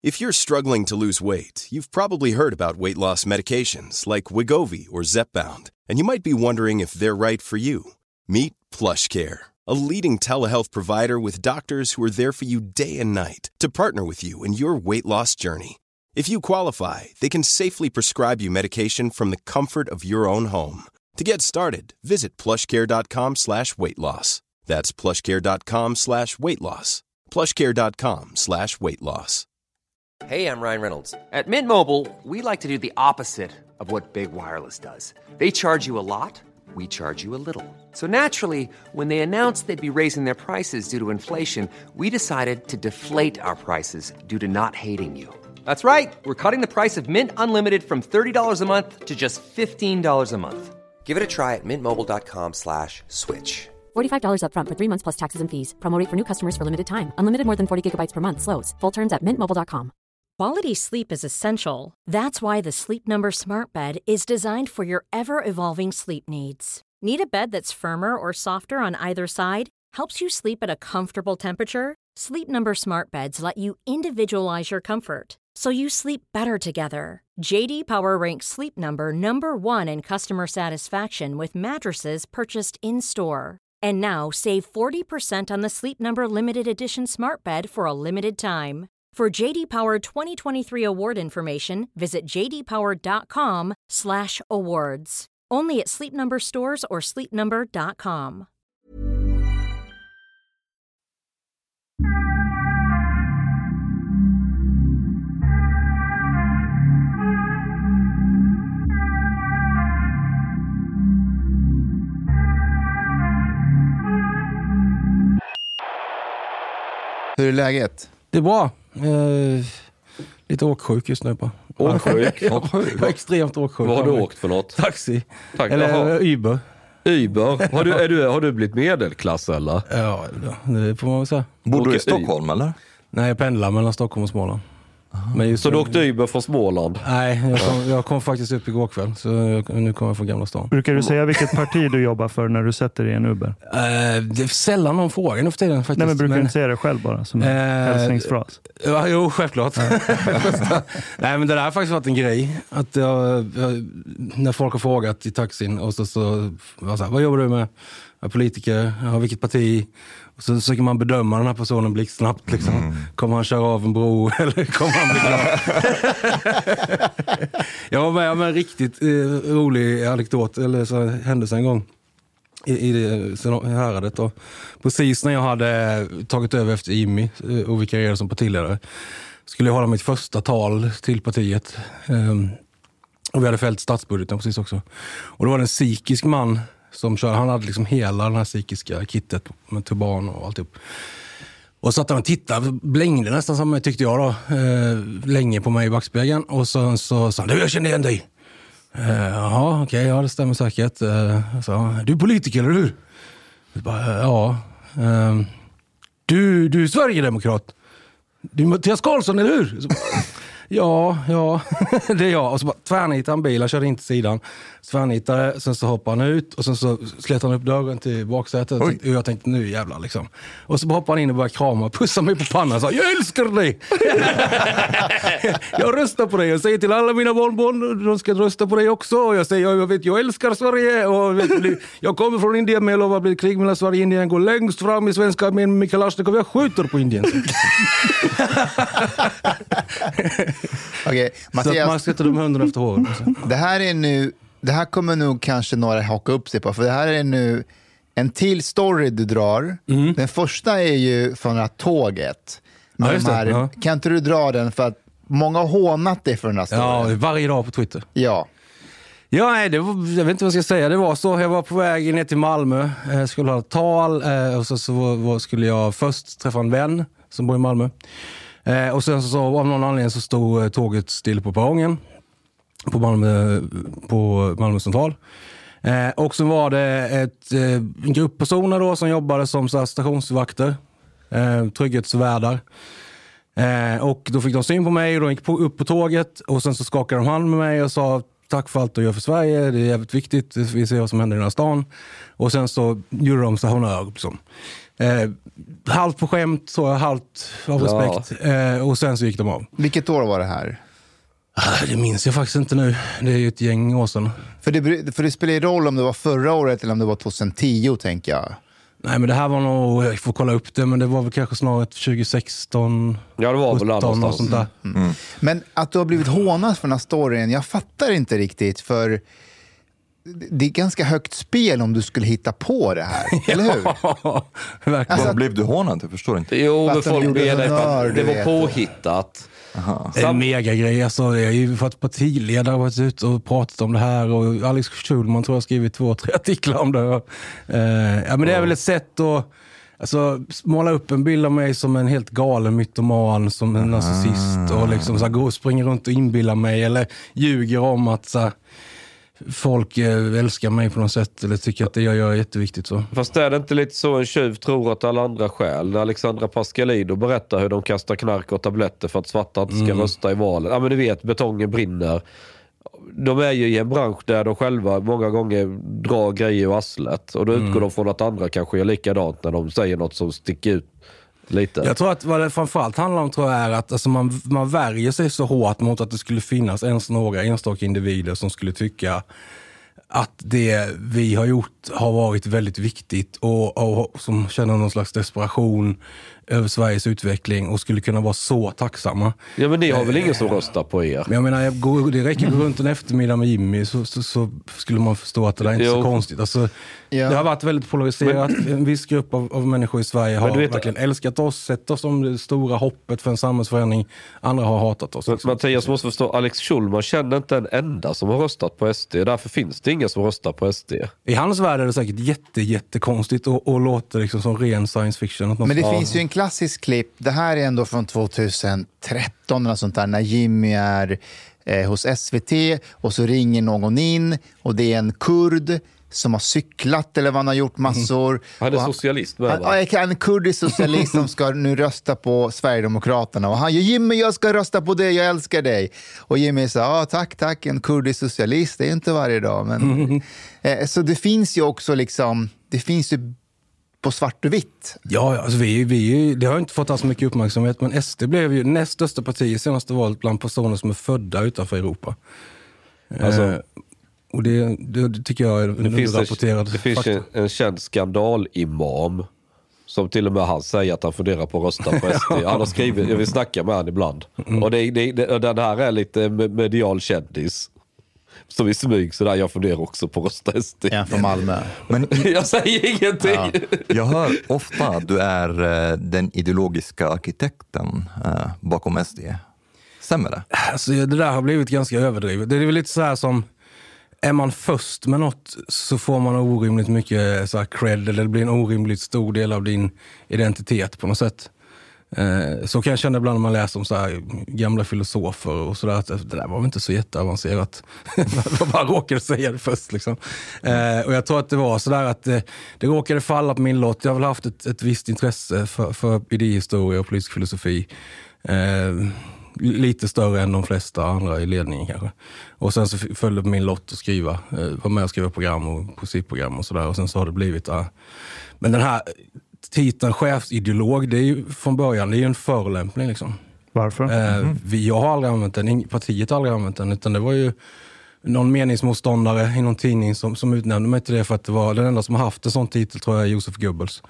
If you're struggling to lose weight, you've probably heard about weight loss medications like Wegovy or Zepbound, and you might be wondering if they're right for you. Meet PlushCare, a leading telehealth provider with doctors who are there for you day and night to partner with you in your weight loss journey. If you qualify, they can safely prescribe you medication from the comfort of your own home. To get started, visit plushcare.com/weightloss. That's plushcare.com/weightloss. plushcare.com/weightloss. Hey, I'm Ryan Reynolds. At Mint Mobile, we like to do the opposite of what Big Wireless does. They charge you a lot, we charge you a little. So naturally, when they announced they'd be raising their prices due to inflation, we decided to deflate our prices due to not hating you. That's right. We're cutting the price of Mint Unlimited from $30 a month to just $15 a month. Give it a try at mintmobile.com/switch. $45 up front for 3 months plus taxes and fees. Promo rate for new customers for limited time. Unlimited more than 40 gigabytes per month. Slows full terms at mintmobile.com. Quality sleep is essential. That's why the Sleep Number Smart Bed is designed for your ever-evolving sleep needs. Need a bed that's firmer or softer on either side? Helps you sleep at a comfortable temperature? Sleep Number Smart Beds let you individualize your comfort, so you sleep better together. JD Power ranks Sleep Number #1 in customer satisfaction with mattresses purchased in-store. And now save 40% on the Sleep Number Limited Edition Smart Bed for a limited time. For JD Power 2023 award information, visit jdpower.com/awards. Only at Sleep Number stores or sleepnumber.com. Hur är läget? Det är bra. Lite åksjuk just nu på. Åksjuk? Jag är extremt åksjuk. Vad har du åkt för något? Taxi. Tack, eller Uber. Uber? Har du blivit medelklass eller? Ja, det får man väl säga. Bor du i Stockholm eller? Nej, jag pendlar mellan Stockholm och Småland. Men så du åkte Uber från Småland? Nej, jag kom faktiskt upp igår kväll. Så nu kommer jag från Gamla stan. Brukar du säga vilket parti du jobbar för när du sätter i en Uber? Det är sällan någon frågar nu för tiden faktiskt. Nej, men brukar du säga det själv bara som en hälsningsfras? Ja, jo, självklart. Nej, men det där har faktiskt varit en grej. Att när folk har frågat i taxin och så vad jobbar du med? Jag är politiker, jag har vilket parti? Och så försöker man bedöma den här personen blixtsnabbt liksom. Kommer han köra av en bro eller kommer han bli glad? Jag var med om en riktigt rolig anekdot eller så händelse en gång i det häradet då. Precis när jag hade tagit över efter Jimmy och vikarierade som partiledare skulle jag hålla mitt första tal till partiet. Och vi hade fällt statsbudgeten precis också. Och då var det en psykisk man som körde, han hade liksom hela den här psykiska kittet med turban och alltihop. Och så att han tittade, blängde nästan som tyckte jag då, länge på mig i backspegeln. Och så sa han, jag känner igen dig. Jaha, okej, ja det stämmer säkert. Så, du är politiker, eller hur? Bara, ja. Du är Sverigedemokrat. Du är Mattias Karlsson, eller hur? Så, ja, det är jag. Och så bara tvärnitade han bilen, körde in till sidan. Tvärnitade, sen så hoppade han ut. Och sen så slet han upp dörren till baksätet. Och jag tänkte, nu jävlar liksom. Och så hoppade han in och började krama och pussa mig på pannan och sa, jag älskar dig! Jag röstar på dig. Jag säger till alla mina barnbarn, de ska rösta på dig också. Och jag säger, jag älskar Sverige. Och jag kommer från Indien, men jag lovar att bli krig mellan Sverige och Indien. Går längst fram i svenska med Mikael Kalashnikov. Jag skjuter på Indien. Okej, Mattias, man ska inte de hundarna efter håret. Det här kommer nog kanske några haka upp sig på, för det här är nu en till story du drar. Den första är ju från det här tåget. Kan inte du dra den, för att många har hånat dig för den här storyn? Ja, varje dag på Twitter. Ja. Ja, nej, jag vet inte vad jag ska säga. Det var så, jag var på väg ner till Malmö. Skulle ha ett tal. Och så skulle jag först träffa en vän som bor i Malmö. Och sen så av någon anledning så stod tåget still på perrongen på Malmö central. Och så var det en grupp personer då som jobbade som så här stationsvakter, trygghetsvärdar. Och då fick de syn på mig och de gick upp på tåget och sen så skakade de hand med mig och sa tack för allt du gör för Sverige, det är jävligt viktigt, vi ser vad som händer i den här stan. Och sen så gjorde de så honör liksom. Halvt på skämt, så halvt av respekt. Och sen så gick de av. Vilket år var det här? Det minns jag faktiskt inte nu. Det är ju ett gäng år sedan. För det spelar ju roll om det var förra året eller om det var 2010, tänker jag. Nej, men det här var nog, jag får kolla upp det, men det var väl kanske snarare 2016. Ja, det var väl och sånt där. Men att du har blivit hånad för den här storyn, jag fattar inte riktigt, för det är ganska högt spel om du skulle hitta på det här, eller hur? Ja, verkligen. Alltså, blev du hånad? Jag förstår inte. Jo, men folk blev det var påhittat. Det är en mega grej. Alltså, det är ju för att partiledare har varit ute och pratat om det här, och Alex Schulman tror jag har skrivit 2-3 artiklar om det. Ja, men det är väl ett sätt att måla upp en bild av mig som en helt galen mytoman, som en narcissist, och liksom så här, gå och springa runt och inbilla mig, eller ljuger om att så här, folk älskar mig på något sätt, eller tycker att det jag gör är jätteviktigt. Så. Fast är det inte lite så en tjuv tror att alla andra skäl? När Alexandra Pascalidou berättar hur de kastar knark och tabletter för att svarta inte ska rösta i valet. Ja, men du vet, betongen brinner. De är ju i en bransch där de själva många gånger drar grejer ur arslet. Och då utgår de från att andra kanske är likadant när de säger något som sticker ut lite. Jag tror att vad det framförallt handlar om, tror jag, är att alltså, man värjer sig så hårt mot att det skulle finnas ens några enstaka individer som skulle tycka att det vi har gjort har varit väldigt viktigt, och som känner någon slags desperation över Sveriges utveckling och skulle kunna vara så tacksamma. Ja, men ni har väl ingen som röstar på er? Men jag menar, det räcker att gå runt en eftermiddag med Jimmy så skulle man förstå att det där är inte så konstigt. Alltså, det har varit väldigt polariserat. En viss grupp av människor i Sverige har verkligen älskat oss, sett oss som det stora hoppet för en samhällsförändring. Andra har hatat oss. Men Mattias måste förstå, Alex Schulman känner inte en enda som har röstat på SD. Därför finns det inga som röstar på SD. I hans värld är det säkert jättekonstigt och låter liksom som ren science fiction. Men det finns ju en klassisk klipp, det här är ändå från 2013 eller sånt där, när Jimmy är hos SVT och så ringer någon in och det är en kurd som har cyklat eller vad han har gjort massor. Han är socialist. En kurdisk socialist som ska nu rösta på Sverigedemokraterna. Och han, Jimmy, jag ska rösta på dig, jag älskar dig. Och Jimmy sa, tack, en kurdisk socialist, det är inte varje dag. Men, så det finns ju också liksom, det finns ju på svart och vitt. Ja, alltså det har inte fått alls mycket uppmärksamhet, men SD blev ju näst största parti i senaste valet bland personer som är födda utanför Europa. Alltså, och det tycker jag är underrapporterad. Det finns en känd skandalimam som till och med han säger att han funderar på att rösta på SD. Han har skrivit, jag vill snacka med han ibland. Och den här är lite medial kändis. Som i smyg, så där jag funderar också på att rösta SD. Ja, från Malmö. Men jag säger ingenting. Ja. Jag hör ofta att du är den ideologiska arkitekten bakom SD. Stämmer det? Alltså, det där har blivit ganska överdrivet. Det är väl lite så här som, är man först med något så får man orimligt mycket så här cred, eller det blir en orimligt stor del av din identitet på något sätt. Så kan jag känna ibland när man läser om så här gamla filosofer och sådär, att det där var väl inte så jätteavancerat. Jag bara råkade säga det först liksom. Och jag tror att det var sådär att det råkade falla på min lott. Jag har väl haft ett visst intresse för idéhistoria och politisk filosofi. Lite större än de flesta andra i ledningen kanske. Och sen så följde på min lott att skriva, var med och skriva program och poesiprogram och sådär. Och sen så har det blivit, men den här titeln chefsideolog, det är ju från början, det är ju en förolämpning liksom. Varför? Jag har aldrig använt den, partiet har aldrig använt den, utan det var ju någon meningsmotståndare i någon tidning som utnämnde mig till det, för att det var den enda som har haft en sån titel, tror jag, Josef Goebbels.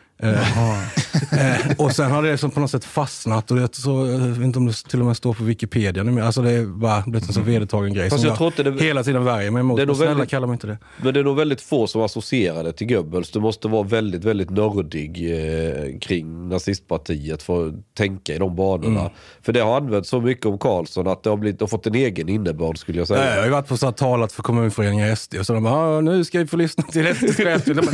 Och sen har det som på något sätt fastnat, och jag vet inte om det till och med står på Wikipedia nu, alltså det är bara blivit en så vedertagen grej. Fast som jag hela tiden värjer mig emot. Men snälla, kallar mig inte det. Men det är nog väldigt få som associerar det till Goebbels. Du måste vara väldigt, väldigt nördig kring nazistpartiet för att tänka i de banorna. För det har använts så mycket om Karlsson att det har fått en egen innebörd, skulle jag säga. Jag har ju varit på så här talat för kommunföreningar i SD, och så de bara, nu ska vi få lyssna till SD.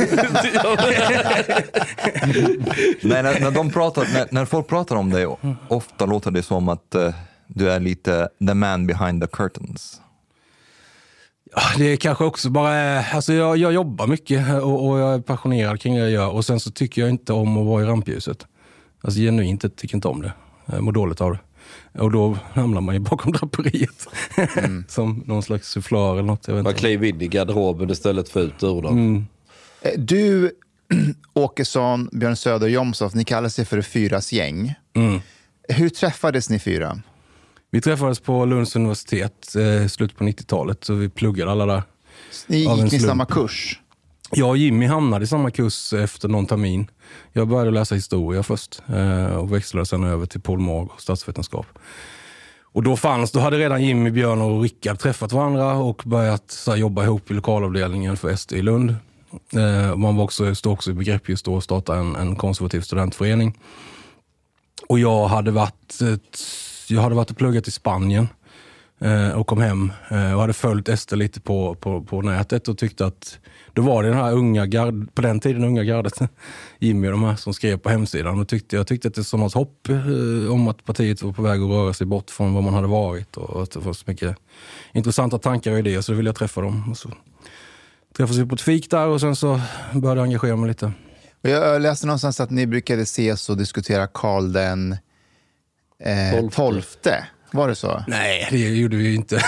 Men när folk pratar om det, ofta låter det som att du är lite the man behind the curtains. Ja, det är kanske också bara, alltså jag jobbar mycket och jag är passionerad kring det jag gör, och sen så tycker jag inte om att vara i rampljuset. Alltså genuint tycker inte om det. Jag mår dåligt av det. Och då hamnar man ju bakom draperiet. Som någon slags sufflör eller något. Jag vet inte. Man kliver in i garderoben istället för ut ur den. Du Åkesson, Björn Söder och Jomshof, ni kallar sig för det 4:s gäng. Hur träffades ni 4? Vi träffades på Lunds universitet slut på 90-talet, så vi pluggade alla där. Gick ni samma kurs? Jag och Jimmy hamnade i samma kurs efter någon termin. Jag började läsa historia först och växlade sen över till Polmag och statsvetenskap. Och då hade redan Jimmy, Björn och Rickard träffat varandra och börjat jobba ihop i lokalavdelningen för SD i Lund. Man stod också i begrepp just då att starta en konservativ studentförening. Och jag hade varit och pluggat i Spanien och kom hem och hade följt SD lite på nätet och tyckte att då var det den här på den tiden unga gardet, Jimmy och de här som skrev på hemsidan, och jag tyckte att det som något hopp om att partiet var på väg att röra sig bort från vad man hade varit, och att det var så mycket intressanta tankar och idéer, så ville jag träffa dem. Och så träffades vi på ett fik där och sen så började jag engagera mig lite. Jag läste någonstans att ni brukade ses och diskutera Karl den 12:e. Var det så? Nej, det gjorde vi ju inte.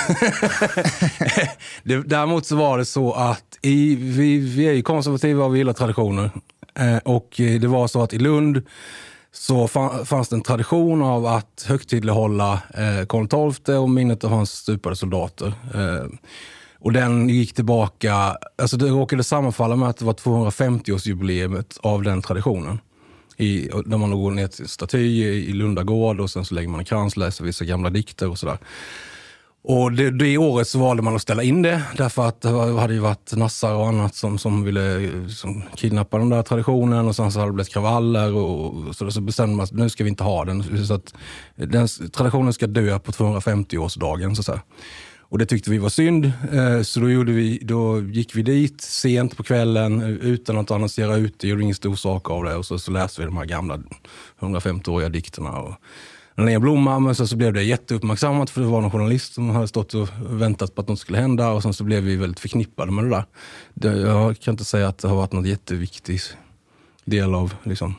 Däremot så var det så att vi är ju konservativa och vi gillar traditioner. Och det var så att i Lund så fanns det en tradition av att högtidlighålla Karl XII och minnet av hans stupade soldater. Och den gick tillbaka, alltså det råkade sammanfalla med att det var 250-årsjubileumet av den traditionen. Där man går ner till staty i Lundagård och sen så lägger man en krans, läser vissa gamla dikter och sådär. Och det året så valde man att ställa in det, därför att det hade ju varit nassar och annat som ville kidnappa den där traditionen, och sen så hade det blivit kravaller och så bestämde man att nu ska vi inte ha den, så att den traditionen ska dö på 250-årsdagen så att säga. Och det tyckte vi var synd, så då gick vi dit sent på kvällen utan att annonsera ut det, gjorde ingen stor sak av det, och så läste vi de här gamla 150-åriga dikterna och en blomma, men så blev det jätteuppmärksammat för det var någon journalist som hade stått och väntat på att något skulle hända, och sen så blev vi väldigt förknippade med det där. Jag kan inte säga att det har varit något jätteviktigt del av liksom,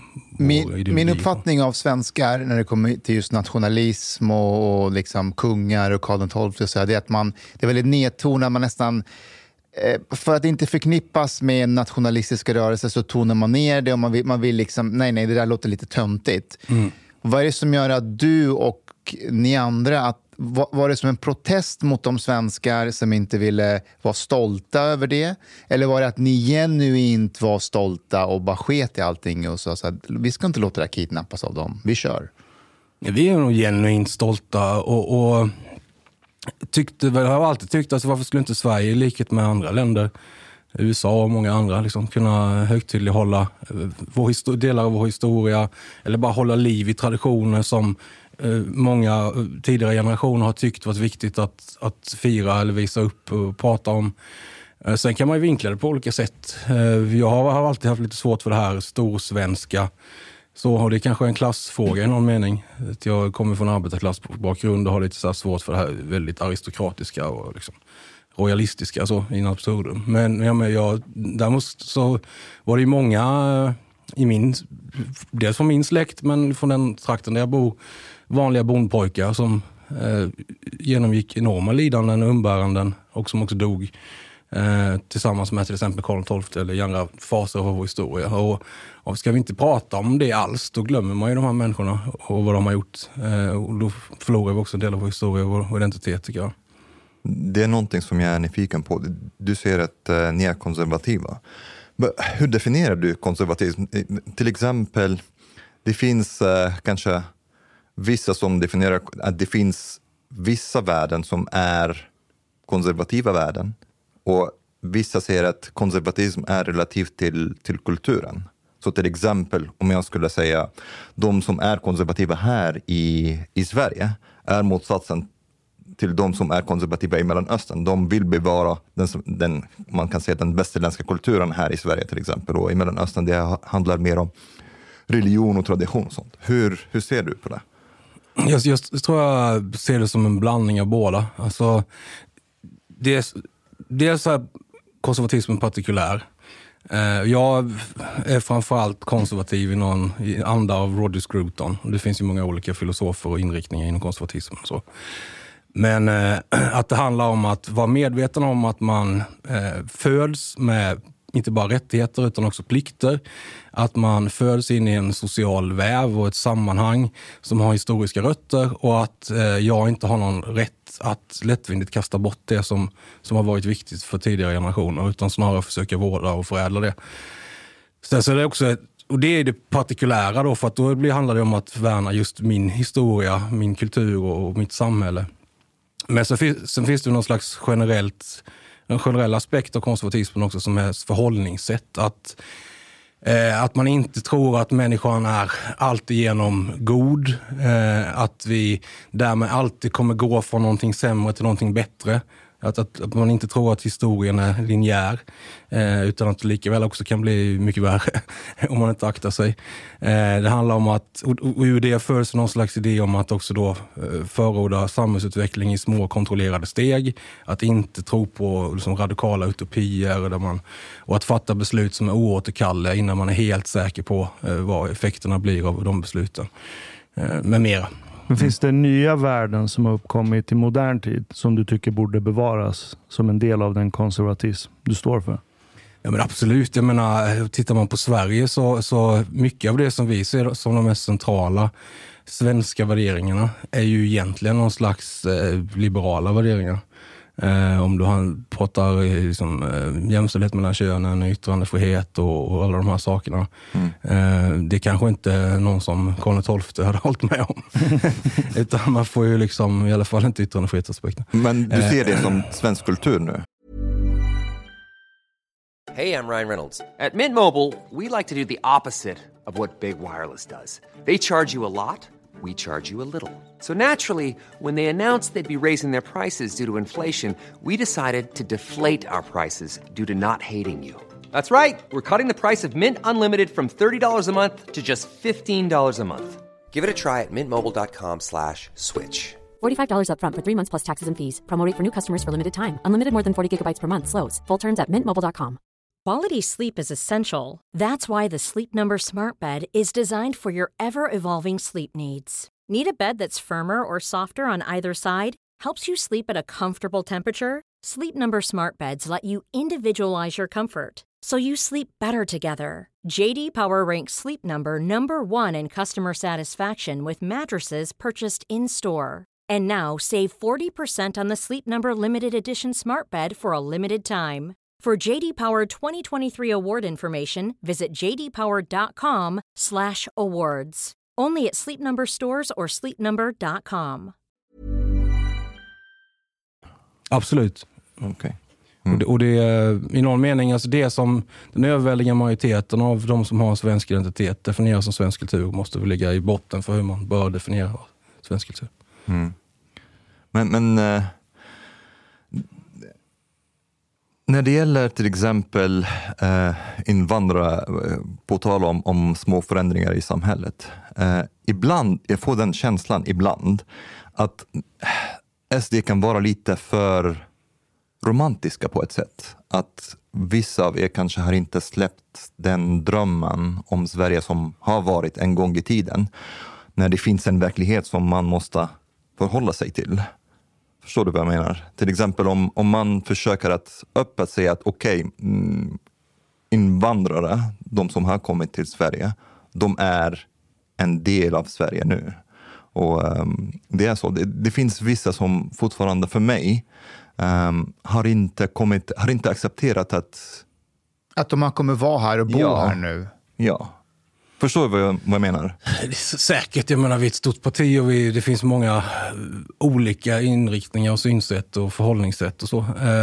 min uppfattning av svenskar när det kommer till just nationalism och liksom kungar och Karl XII, så är det att det är väldigt nedtonat, man nästan för att inte förknippas med nationalistiska rörelser så tonar man ner det, och man vill liksom, nej det där låter lite töntigt. Vad är det som gör att du och ni andra, var det som en protest mot de svenskar som inte ville vara stolta över det? Eller var det att ni genuint var stolta och bara sket i allting och sa så att vi ska inte låta det kidnappas av dem, vi kör? Ja, vi är nog genuint stolta och har alltid tyckt att varför skulle inte Sverige i likhet med andra länder, USA och många andra, liksom kunna högtidlighålla delar av vår historia, eller bara hålla liv i traditioner som många tidigare generationer har tyckt varit viktigt att fira eller visa upp och prata om. Sen kan man ju vinkla det på olika sätt. Jag har alltid haft lite svårt för det här storsvenska. Så har det kanske en klassfråga i någon mening. Jag kommer från arbetarklassbakgrund och har lite så här svårt för det här väldigt aristokratiska och liksom royalistiska så in absurdum. Men däremot så var det ju många dels från min släkt, men från den trakten där jag bor, vanliga bondpojkar som genomgick enorma lidanden och umbäranden och som också dog tillsammans med till exempel Karl XII eller andra faser av vår historia. Och ska vi inte prata om det alls, då glömmer man ju de här människorna och vad de har gjort. Och då förlorar vi också en del av vår historia och vår identitet, tycker jag. Det är någonting som jag är nyfiken på. Du säger att ni är konservativa. Hur definierar du konservatism? Till exempel, det finns kanske vissa som definierar att det finns vissa värden som är konservativa värden, och vissa säger att konservatism är relativt till kulturen. Så till exempel, om jag skulle säga de som är konservativa här i Sverige är motsatsen till de som är konservativa i Mellanöstern. De vill bevara man kan säga den västerländska kulturen här i Sverige till exempel. Och i Mellanöstern det handlar mer om religion och tradition och sånt. Hur ser du på det? Jag tror jag ser det som en blandning av båda. Alltså, dels är konservatismen partikulär. Jag är framförallt konservativ i anda av Roger Scruton. Det finns ju många olika filosofer och inriktningar inom konservatismen. Så. Men att det handlar om att vara medveten om att man föds med inte bara rättigheter utan också plikter. Att man föds in i en social väv och ett sammanhang som har historiska rötter och att jag inte har någon rätt att lättvindigt kasta bort det som har varit viktigt för tidigare generationer utan snarare försöka vårda och förädla det. Sen så är det också, och det är det partikulära då, för att då handlar det om att värna just min historia, min kultur och mitt samhälle. Men sen finns det någon slags en generell aspekt av konservatismen också som är förhållningssätt. Att man inte tror att människan är alltigenom god. Att vi därmed alltid kommer gå från någonting sämre till någonting bättre. Att man inte tror att historien är linjär. Utan att det lika väl också kan bli mycket värre om man inte aktar sig. Det handlar om att, och ur det förs någon slags idé om att också då förorda samhällsutveckling i små kontrollerade steg. Att inte tro på liksom radikala utopier och att fatta beslut som är oåterkalleliga innan man är helt säker på vad effekterna blir av de besluten. Med mera. Men finns det nya värden som har uppkommit i modern tid som du tycker borde bevaras som en del av den konservatism du står för? Ja men absolut, jag menar, tittar man på Sverige så mycket av det som vi ser som de mest centrala svenska värderingarna är ju egentligen någon slags liberala värderingar. Om du pratar liksom, jämställdhet mellan könen, yttrandefrihet och alla de här sakerna. Det är kanske inte någon som Karl XII hade hållit med om. Utan man får ju liksom i alla fall inte yttrandefrihetsaspekten. Men du ser det som svensk kultur nu? Hey, I'm Ryan Reynolds. At Mint Mobile, we like to do the opposite of what Big Wireless does. They charge you a lot. We charge you a little. So naturally, when they announced they'd be raising their prices due to inflation, we decided to deflate our prices due to not hating you. That's right. We're cutting the price of Mint Unlimited from $30 a month to just $15 a month. Give it a try at mintmobile.com/switch. $45 up front for 3 months plus taxes and fees. Promo rate for new customers for limited time. Unlimited more than 40 gigabytes per month. Slows full terms at mintmobile.com. Quality sleep is essential. That's why the Sleep Number Smart Bed is designed for your ever-evolving sleep needs. Need a bed that's firmer or softer on either side? Helps you sleep at a comfortable temperature? Sleep Number Smart Beds let you individualize your comfort, so you sleep better together. JD Power ranks Sleep Number #1 in customer satisfaction with mattresses purchased in-store. And now save 40% on the Sleep Number Limited Edition Smart Bed for a limited time. For JD Power 2023 award information, visit jdpower.com/awards. Only at Sleep Number stores or sleepnumber.com. Absolut. Okay. Och det är i någon mening, alltså det som den överväldigande majoriteten av de som har svensk identitet definierar som svensk kultur måste väl ligga i botten för hur man bör definiera svensk kultur. Men när det gäller till exempel invandrare, på tal om små förändringar i samhället. Ibland, jag får den känslan ibland att SD kan vara lite för romantiska på ett sätt. Att vissa av er kanske har inte släppt den drömmen om Sverige som har varit en gång i tiden. När det finns en verklighet som man måste förhålla sig till. Förstår du vad jag menar? Till exempel om man försöker att öppet säga att invandrare, de som har kommit till Sverige, de är en del av Sverige nu. Och det är så. Det finns vissa som fortfarande för mig har inte accepterat att de kommer vara här och bo här nu. Ja. Förstår du vad jag menar? Det är säkert, jag menar vi är ett stort parti och det finns många olika inriktningar och synsätt och förhållningssätt och så.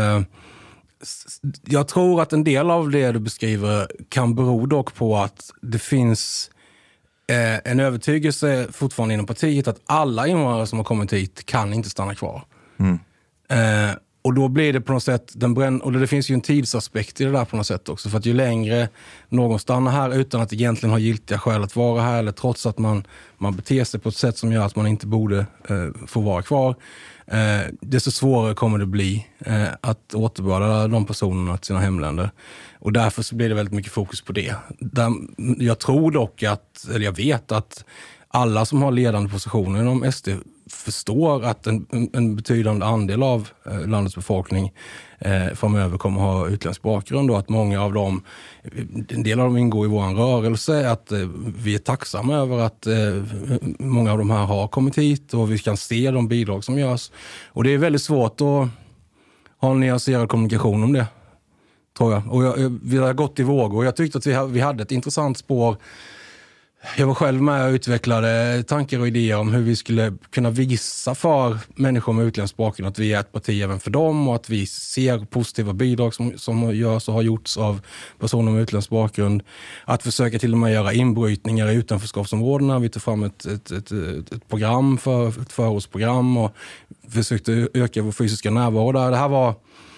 Jag tror att en del av det du beskriver kan bero dock på att det finns en övertygelse fortfarande inom partiet att alla invandrare som har kommit hit kan inte stanna kvar. Och då blir det på något sätt, och det finns ju en tidsaspekt i det där på något sätt också. För att ju längre någon stannar här utan att egentligen ha giltiga skäl att vara här, eller trots att man beter sig på ett sätt som gör att man inte borde få vara kvar, desto svårare kommer det bli att återbörda de personerna till sina hemländer. Och därför så blir det väldigt mycket fokus på det. Jag tror dock jag vet att alla som har ledande positioner inom SD förstår att en betydande andel av landets befolkning framöver kommer att ha utländsk bakgrund och att många av dem, en del av dem ingår i vår rörelse, att vi är tacksamma över att många av de här har kommit hit och vi kan se de bidrag som görs. Och det är väldigt svårt att ha en nyanserad kommunikation om det, tror jag. Och vi har gått i vågor. Jag tyckte att vi hade ett intressant spår. Jag var själv med och utvecklade tankar och idéer om hur vi skulle kunna visa för människor med utländsk bakgrund att vi är ett parti även för dem och att vi ser positiva bidrag som görs och har gjorts av personer med utländsk bakgrund. Att försöka till och med göra inbrytningar i utanförskapsområdena. Vi tog fram ett program ett förortsprogram och försökte öka vår fysiska närvaro där. Det här var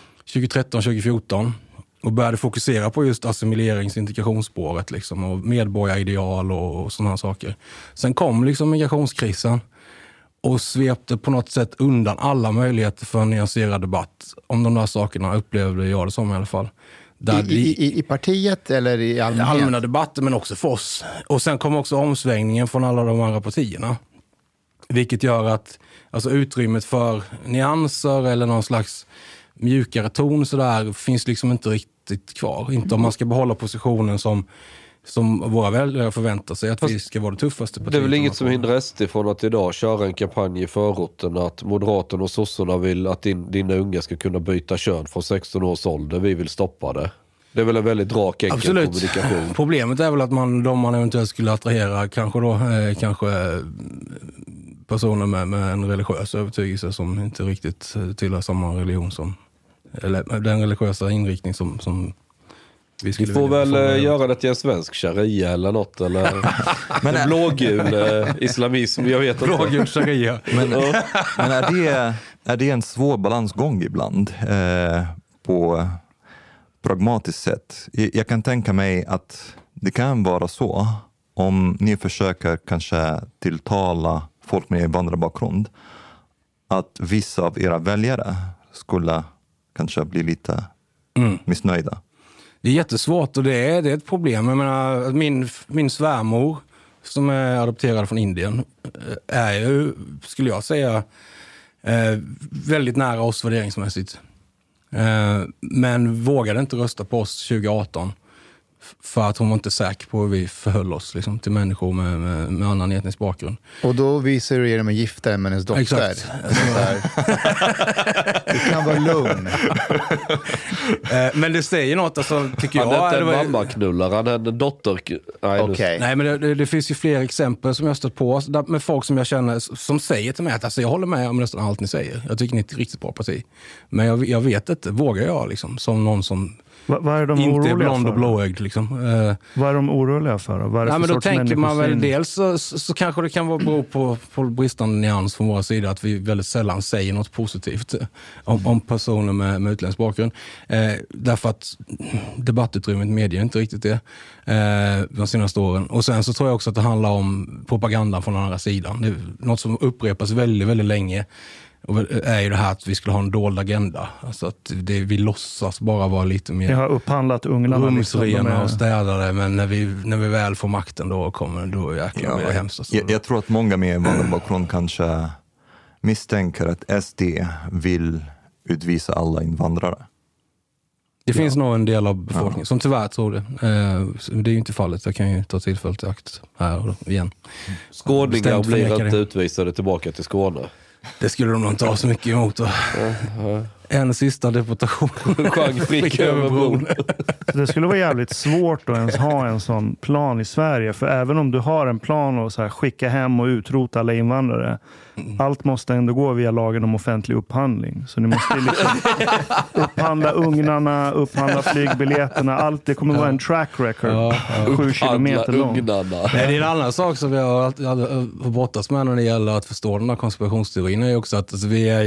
2013-2014. Och började fokusera på just assimilerings-integrationsspåret liksom, och medborgarideal och sådana saker. Sen kom liksom migrationskrisen och svepte på något sätt undan alla möjligheter för en nyanserad debatt om de där sakerna, upplevde jag det som i alla fall. I partiet eller i allmänhet? Allmänna debatter, men också för oss. Och sen kom också omsvängningen från alla de andra partierna. Vilket gör att alltså, utrymmet för nyanser eller någon slags mjukare ton så där finns liksom inte riktigt kvar. Inte om man ska behålla positionen som våra väljare förväntar sig att vi ska vara det tuffaste partiet. Det är väl inget som hindrar SD från att idag köra en kampanj i förorten att Moderaterna och Sossarna vill att dina unga ska kunna byta kön från 16 års ålder. Vi vill stoppa det. Det är väl en väldigt rak, enkel kommunikation. Problemet är väl att man eventuellt skulle attrahera kanske personer med en religiös övertygelse som inte riktigt tillhör samma religion som, eller den religiösa inriktning som vi får väl göra det till en svensk sharia eller något, eller en blågul islamism, jag vet inte. Blågul sharia. Men är det en svår balansgång ibland på pragmatiskt sätt? Jag kan tänka mig att det kan vara så om ni försöker kanske tilltala folk med invandrarbakgrund att vissa av era väljare skulle kanske bli lite missnöjda. Det är jättesvårt och det är ett problem. Jag menar, min svärmor som är adopterad från Indien är ju, skulle jag säga, väldigt nära oss värderingsmässigt. Men vågade inte rösta på oss 2018 för att hon var inte säker på hur vi förhöll oss liksom, till människor med annan etnisk bakgrund. Och då visar du er med gifta med hennes dotter. Exakt. Du kan vara lugn. Men det säger något, alltså, tycker jag. Han är inte en mammaknullare, han är en dotter. Nej, men det finns ju fler exempel som jag stött på med folk som jag känner som säger till mig att alltså, jag håller med om nästan allt ni säger. Jag tycker ni är ett riktigt bra parti. Men jag vet inte, vågar jag liksom, som någon som vad är de inte är blond för? Och blåögd liksom. Vad är de oroliga för? Vad är det för men då tänker man väl syn? dels så kanske det kan vara bero på bristande nyans från våra sida att vi väldigt sällan säger något positivt om personer med utländsk bakgrund. Därför att debattutrymmet medger inte riktigt det de senaste åren. Och sen så tror jag också att det handlar om propagandan från den andra sidan. Det är något som upprepas väldigt, väldigt länge. Och är ju det här att vi skulle ha en dold agenda. Alltså att vi låtsas bara vara lite mer... Jag har upphandlat ugnarna. Rumsrena och städare, men när vi väl får makten då jäklar blir det hemskt. Alltså. Jag tror att många med invandrarbakgrund kanske misstänker att SD vill utvisa alla invandrare. Det finns nog en del av befolkningen som tyvärr tror det. Det är ju inte fallet. Jag kan ju ta tillfället i akt här och igen. Skåningar blir inte utvisade tillbaka till Skåne. Det skulle de nog inte ha så mycket emot. En sista deportation. Frick över bron. Det skulle vara jävligt svårt att ens ha en sån plan i Sverige. För även om du har en plan att så här, skicka hem och utrota alla invandrare. Allt måste ändå gå via lagen om offentlig upphandling. Så ni måste liksom upphandla ugnarna, upphandla flygbiljetterna. Allt det kommer vara en track record. 7 kilometer lång. Det är en annan sak som vi har brottats med när det gäller att förstå den här konspirationsteorin. Är ju också att alltså,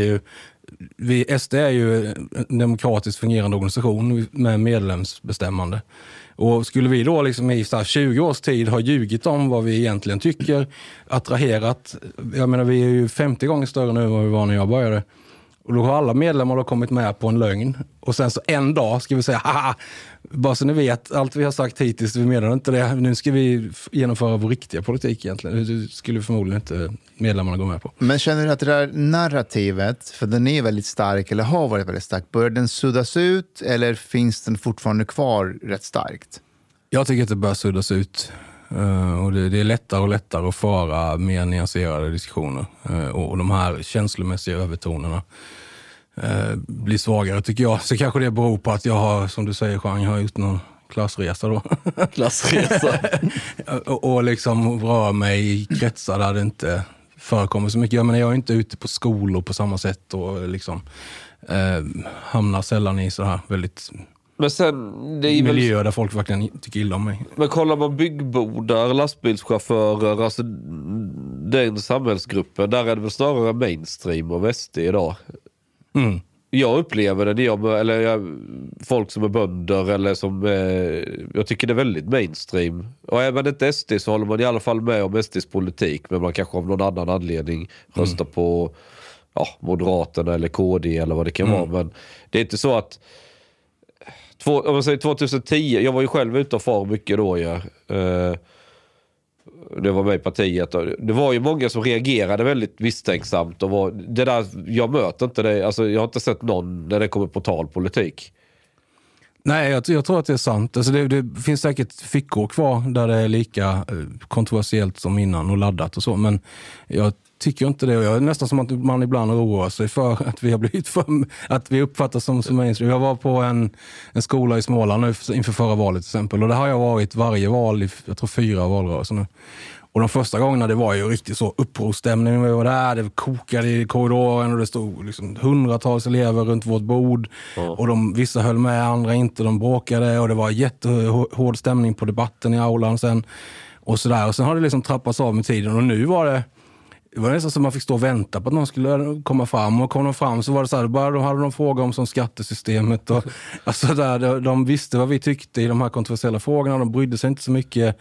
SD är ju en demokratiskt fungerande organisation med medlemsbestämmande. Och skulle vi då liksom i 20 års tid ha ljugit om vad vi egentligen tycker, attraherat, jag menar vi är ju 50 gånger större nu än vad vi var när jag började. Och då har alla medlemmar då kommit med på en lögn. Och sen så en dag ska vi säga, haha, bara så ni vet, allt vi har sagt hittills, vi menar inte det. Nu ska vi genomföra vår riktiga politik egentligen. Det skulle förmodligen inte medlemmarna gå med på. Men känner du att det där narrativet, för den är väldigt stark eller har varit väldigt stark, börjar den suddas ut eller finns den fortfarande kvar rätt starkt? Jag tycker att det bör suddas ut. Och det är lättare och lättare att föra mer nyanserade diskussioner. Och de här känslomässiga övertonerna blir svagare tycker jag. Så kanske det beror på att jag har, som du säger Jean, jag har gjort någon klassresa då. Klassresa. och liksom rör mig i kretsar där det inte förekommer så mycket. Jag menar, jag är inte ute på skolor på samma sätt och liksom hamnar sällan i så här väldigt... Men sen, det är miljöer där folk verkligen tycker illa om mig. Men kollar man byggbodar, lastbilschaufförer, alltså den samhällsgruppen, där är det väl snarare mainstream och SD idag. Jag upplever det folk som är bönder eller som jag tycker det är väldigt mainstream. Och är man inte SD så håller man i alla fall med om SDs politik, men man kanske av någon annan anledning röstar på Moderaterna eller KD eller vad det kan vara. Men det är inte så att om man säger 2010, jag var ju själv ute och far mycket då. Det var med i partiet. Det var ju många som reagerade väldigt misstänksamt. Och det där, jag möter inte det. Alltså, jag har inte sett någon när det kommer på talpolitik. Nej, jag tror att det är sant. Alltså det finns säkert fickor kvar där det är lika kontroversiellt som innan och laddat och så. Men jag tycker inte det. Jag är nästan som att man ibland oroar sig för att vi har blivit att vi uppfattas som mainstream. Jag var på en skola i Småland nu inför förra valet till exempel. Och det har jag varit varje val i, jag tror 4 valrörelser nu. Och de första gångerna det var ju riktigt så upprorstämning. Vi var där, det kokade i korridoren och det stod liksom hundratals elever runt vårt bord. Och vissa höll med, andra inte. De bråkade och det var jättehård stämning på debatten i aulan sen. Och sådär. Och sen har det liksom trappats av med tiden. Och nu var det nästan som man fick stå och vänta på att någon skulle komma fram. Och kom de fram så var det så här, de hade de frågor om som skattesystemet. Och, alltså där, de visste vad vi tyckte i de här kontroversiella frågorna. De brydde sig inte så mycket.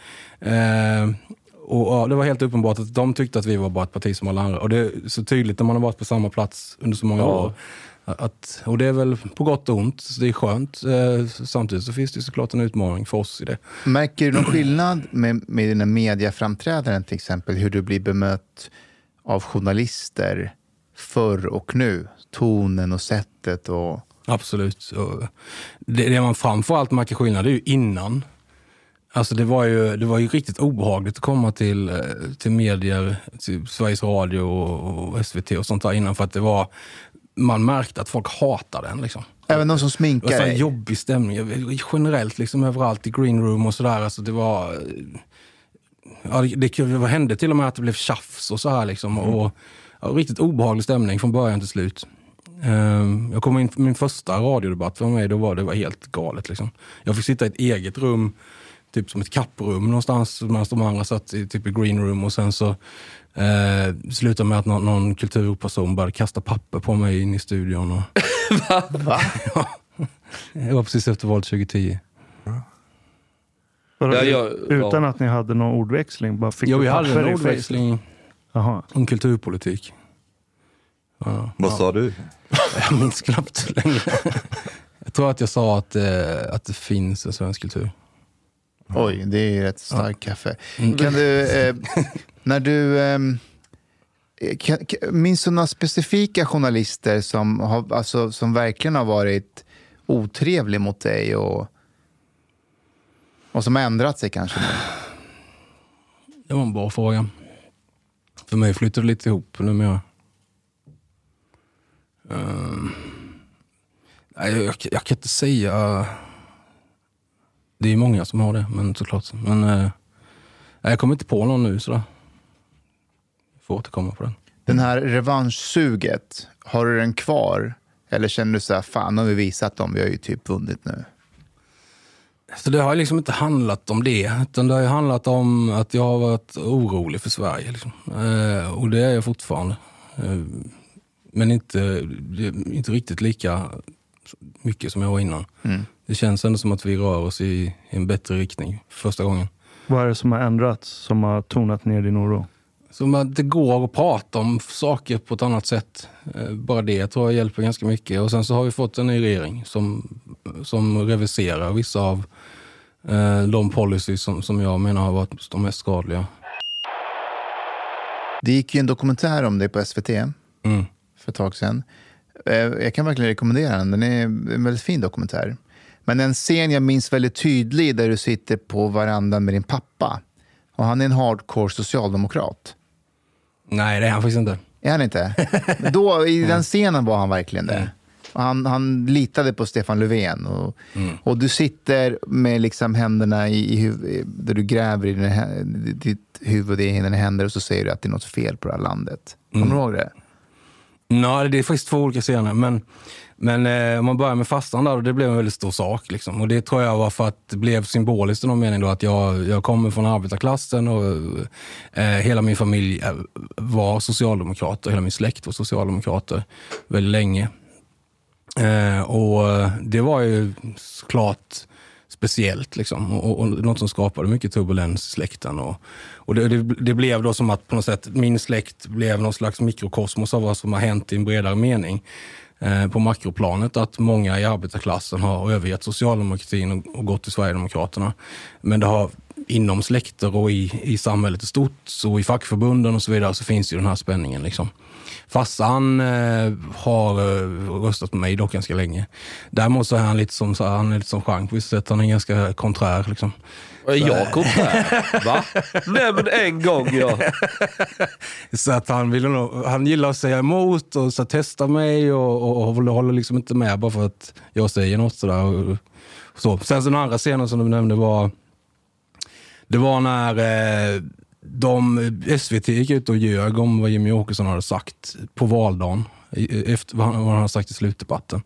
Och det var helt uppenbart att de tyckte att vi var bara ett parti som alla andra. Och det är så tydligt när man har varit på samma plats under så många år. Och det är väl på gott och ont. Så det är skönt. Samtidigt så finns det såklart en utmaning för oss i det. Märker du någon skillnad med dina mediaframträdanden till exempel? Hur du blir bemött av journalister förr och nu? Tonen och sättet och... Absolut. Det man framförallt märker skillnad är ju innan. Alltså det var ju riktigt obehagligt att komma till medier, till Sveriges Radio och SVT och sånt där innan, för att man märkte att folk hatade den liksom. Även de som sminkar dig? Det var en jobbig stämning generellt liksom överallt i green room och sådär. Alltså det var... Ja, det hände till och med att det blev tjafs och så här liksom. Och riktigt obehaglig stämning från början till slut. Jag kom in på min första radiodebatt för mig, det var helt galet liksom. Jag fick sitta i ett eget rum, typ som ett kapprum någonstans, medan de andra satt i typ i green room, och sen så slutade med att någon kulturperson började kasta papper på mig in i studion. Och... Va? Ja. Det var precis efter valet 2010. Utan att ni hade någon ordväxling? Bara fick vi hade en ordväxling om kulturpolitik. Vad sa du? Jag minns knappt längre. Jag tror att jag sa att det finns en svensk kultur. Oj, det är ett starkt kaffe. Kan du, när du minns du några specifika journalister som verkligen har varit otrevlig mot dig och som har ändrat sig kanske? Det var en bra fråga. För mig flyttade lite ihop numera. Jag kan inte säga... Det är många som har det, men såklart. Men jag kommer inte på någon nu sådär. Jag får återkomma på den. Den här revanschsuget, har du den kvar? Eller känner du så här, fan har vi visat dem, vi har ju typ vunnit nu? Så det har liksom inte handlat om det, utan det har handlat om att jag har varit orolig för Sverige. Liksom. Och det är jag fortfarande. Men inte riktigt lika mycket som jag var innan. Det känns ändå som att vi rör oss i en bättre riktning för första gången. Vad är det som har ändrats, som har tonat ner din oro? Så det går att prata om saker på ett annat sätt. Bara det tror jag hjälper ganska mycket. Och sen så har vi fått en ny regering som reviserar vissa av de policies som jag menar har varit de mest skadliga. Det gick ju en dokumentär om det på SVT för ett tag sedan. Jag kan verkligen rekommendera den. Den är en väldigt fin dokumentär. Men en scen jag minns väldigt tydlig där du sitter på verandan med din pappa. Och han är en hardcore socialdemokrat. Nej, det är han faktiskt inte. Är han inte? Då, i den scenen var han verkligen det. Och han litade på Stefan Löfven. Och du sitter med liksom händerna där du gräver i ditt huvud i dina händer och så säger du att det är något fel på det här landet. Kommer du ihåg det? Nej, det är faktiskt 2 olika scener. Men om man börjar med fastan där, det blev en väldigt stor sak. Liksom. Och det tror jag var för att det blev symboliskt i någon mening då, att jag kommer från arbetarklassen och hela min familj var socialdemokrater. Hela min släkt var socialdemokrater väldigt länge. Och det var ju såklart speciellt liksom, och något som skapade mycket turbulens i släkten och det blev då som att på något sätt min släkt blev någon slags mikrokosmos av vad som har hänt i en bredare mening på makroplanet, att många i arbetarklassen har övergett socialdemokratin och gått till Sverigedemokraterna, men det har inom släkter och i samhället i stort och i fackförbunden och så vidare så finns ju den här spänningen liksom. Farsan har röstat på mig dock ganska länge. Däremot så är han lite som Jean på vissa sätt. Han är ganska konträr liksom. Jag konträr? Va? Nej, men en gång, ja. Så att han gillar att säga emot och så testa mig och håller liksom inte med bara för att jag säger något sådär. Och så. Sen så den andra scenen som du nämnde det var när SVT gick ut och ljög om vad Jimmy Åkesson hade sagt på valdagen efter vad han hade sagt i slutdebatten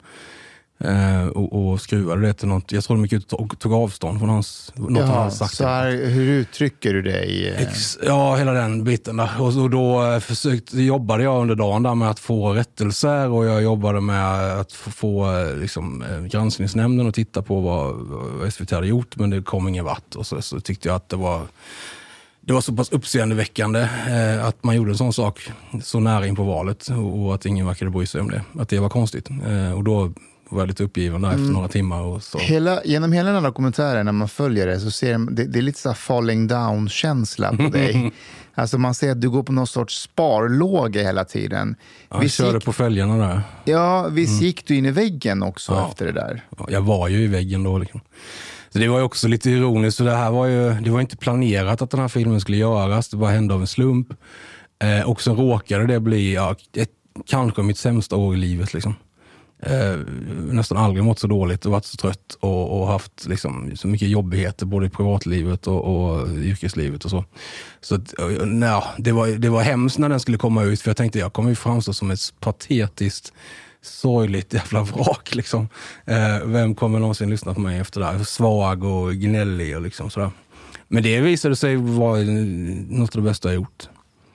och skruvade det till något. Jag tror de gick ut och tog avstånd från något han hade sagt. Så här, hur uttrycker du det Ja, hela den biten där. Och då jobbade jag under dagen där med att få rättelser och jag jobbade med att få liksom, granskningsnämnden att titta på vad SVT hade gjort, men det kom ingen vart. Och så tyckte jag att det var så pass uppseendeväckande att man gjorde en sån sak så nära in på valet och att ingen verkade bry sig om det. Att det var konstigt. Och då var jag lite uppgiven där efter några timmar. Och så. Genom hela den här dokumentären när man följer det så ser det är lite så här falling down-känsla på dig. Alltså man ser att du går på någon sorts sparlåge hela tiden. Ja, vi körde på fälgarna där. Ja, visst gick du in i väggen också efter det där? Ja, jag var ju i väggen då liksom. Så det var ju också lite ironiskt, så det var inte planerat att den här filmen skulle göras, det bara hände av en slump. Och så råkade det bli kanske mitt sämsta år i livet liksom. Nästan aldrig mått så dåligt och varit så trött och haft liksom så mycket jobbigheter både i privatlivet och yrkeslivet och så. Så det var hemskt när den skulle komma ut, för jag tänkte jag kommer ju framstå som ett patetiskt sorgligt jävla vrak liksom. Vem kommer någonsin lyssna på mig efter det här? Svag och gnällig och liksom sådär. Men det visade sig vara något av det bästa jag gjort.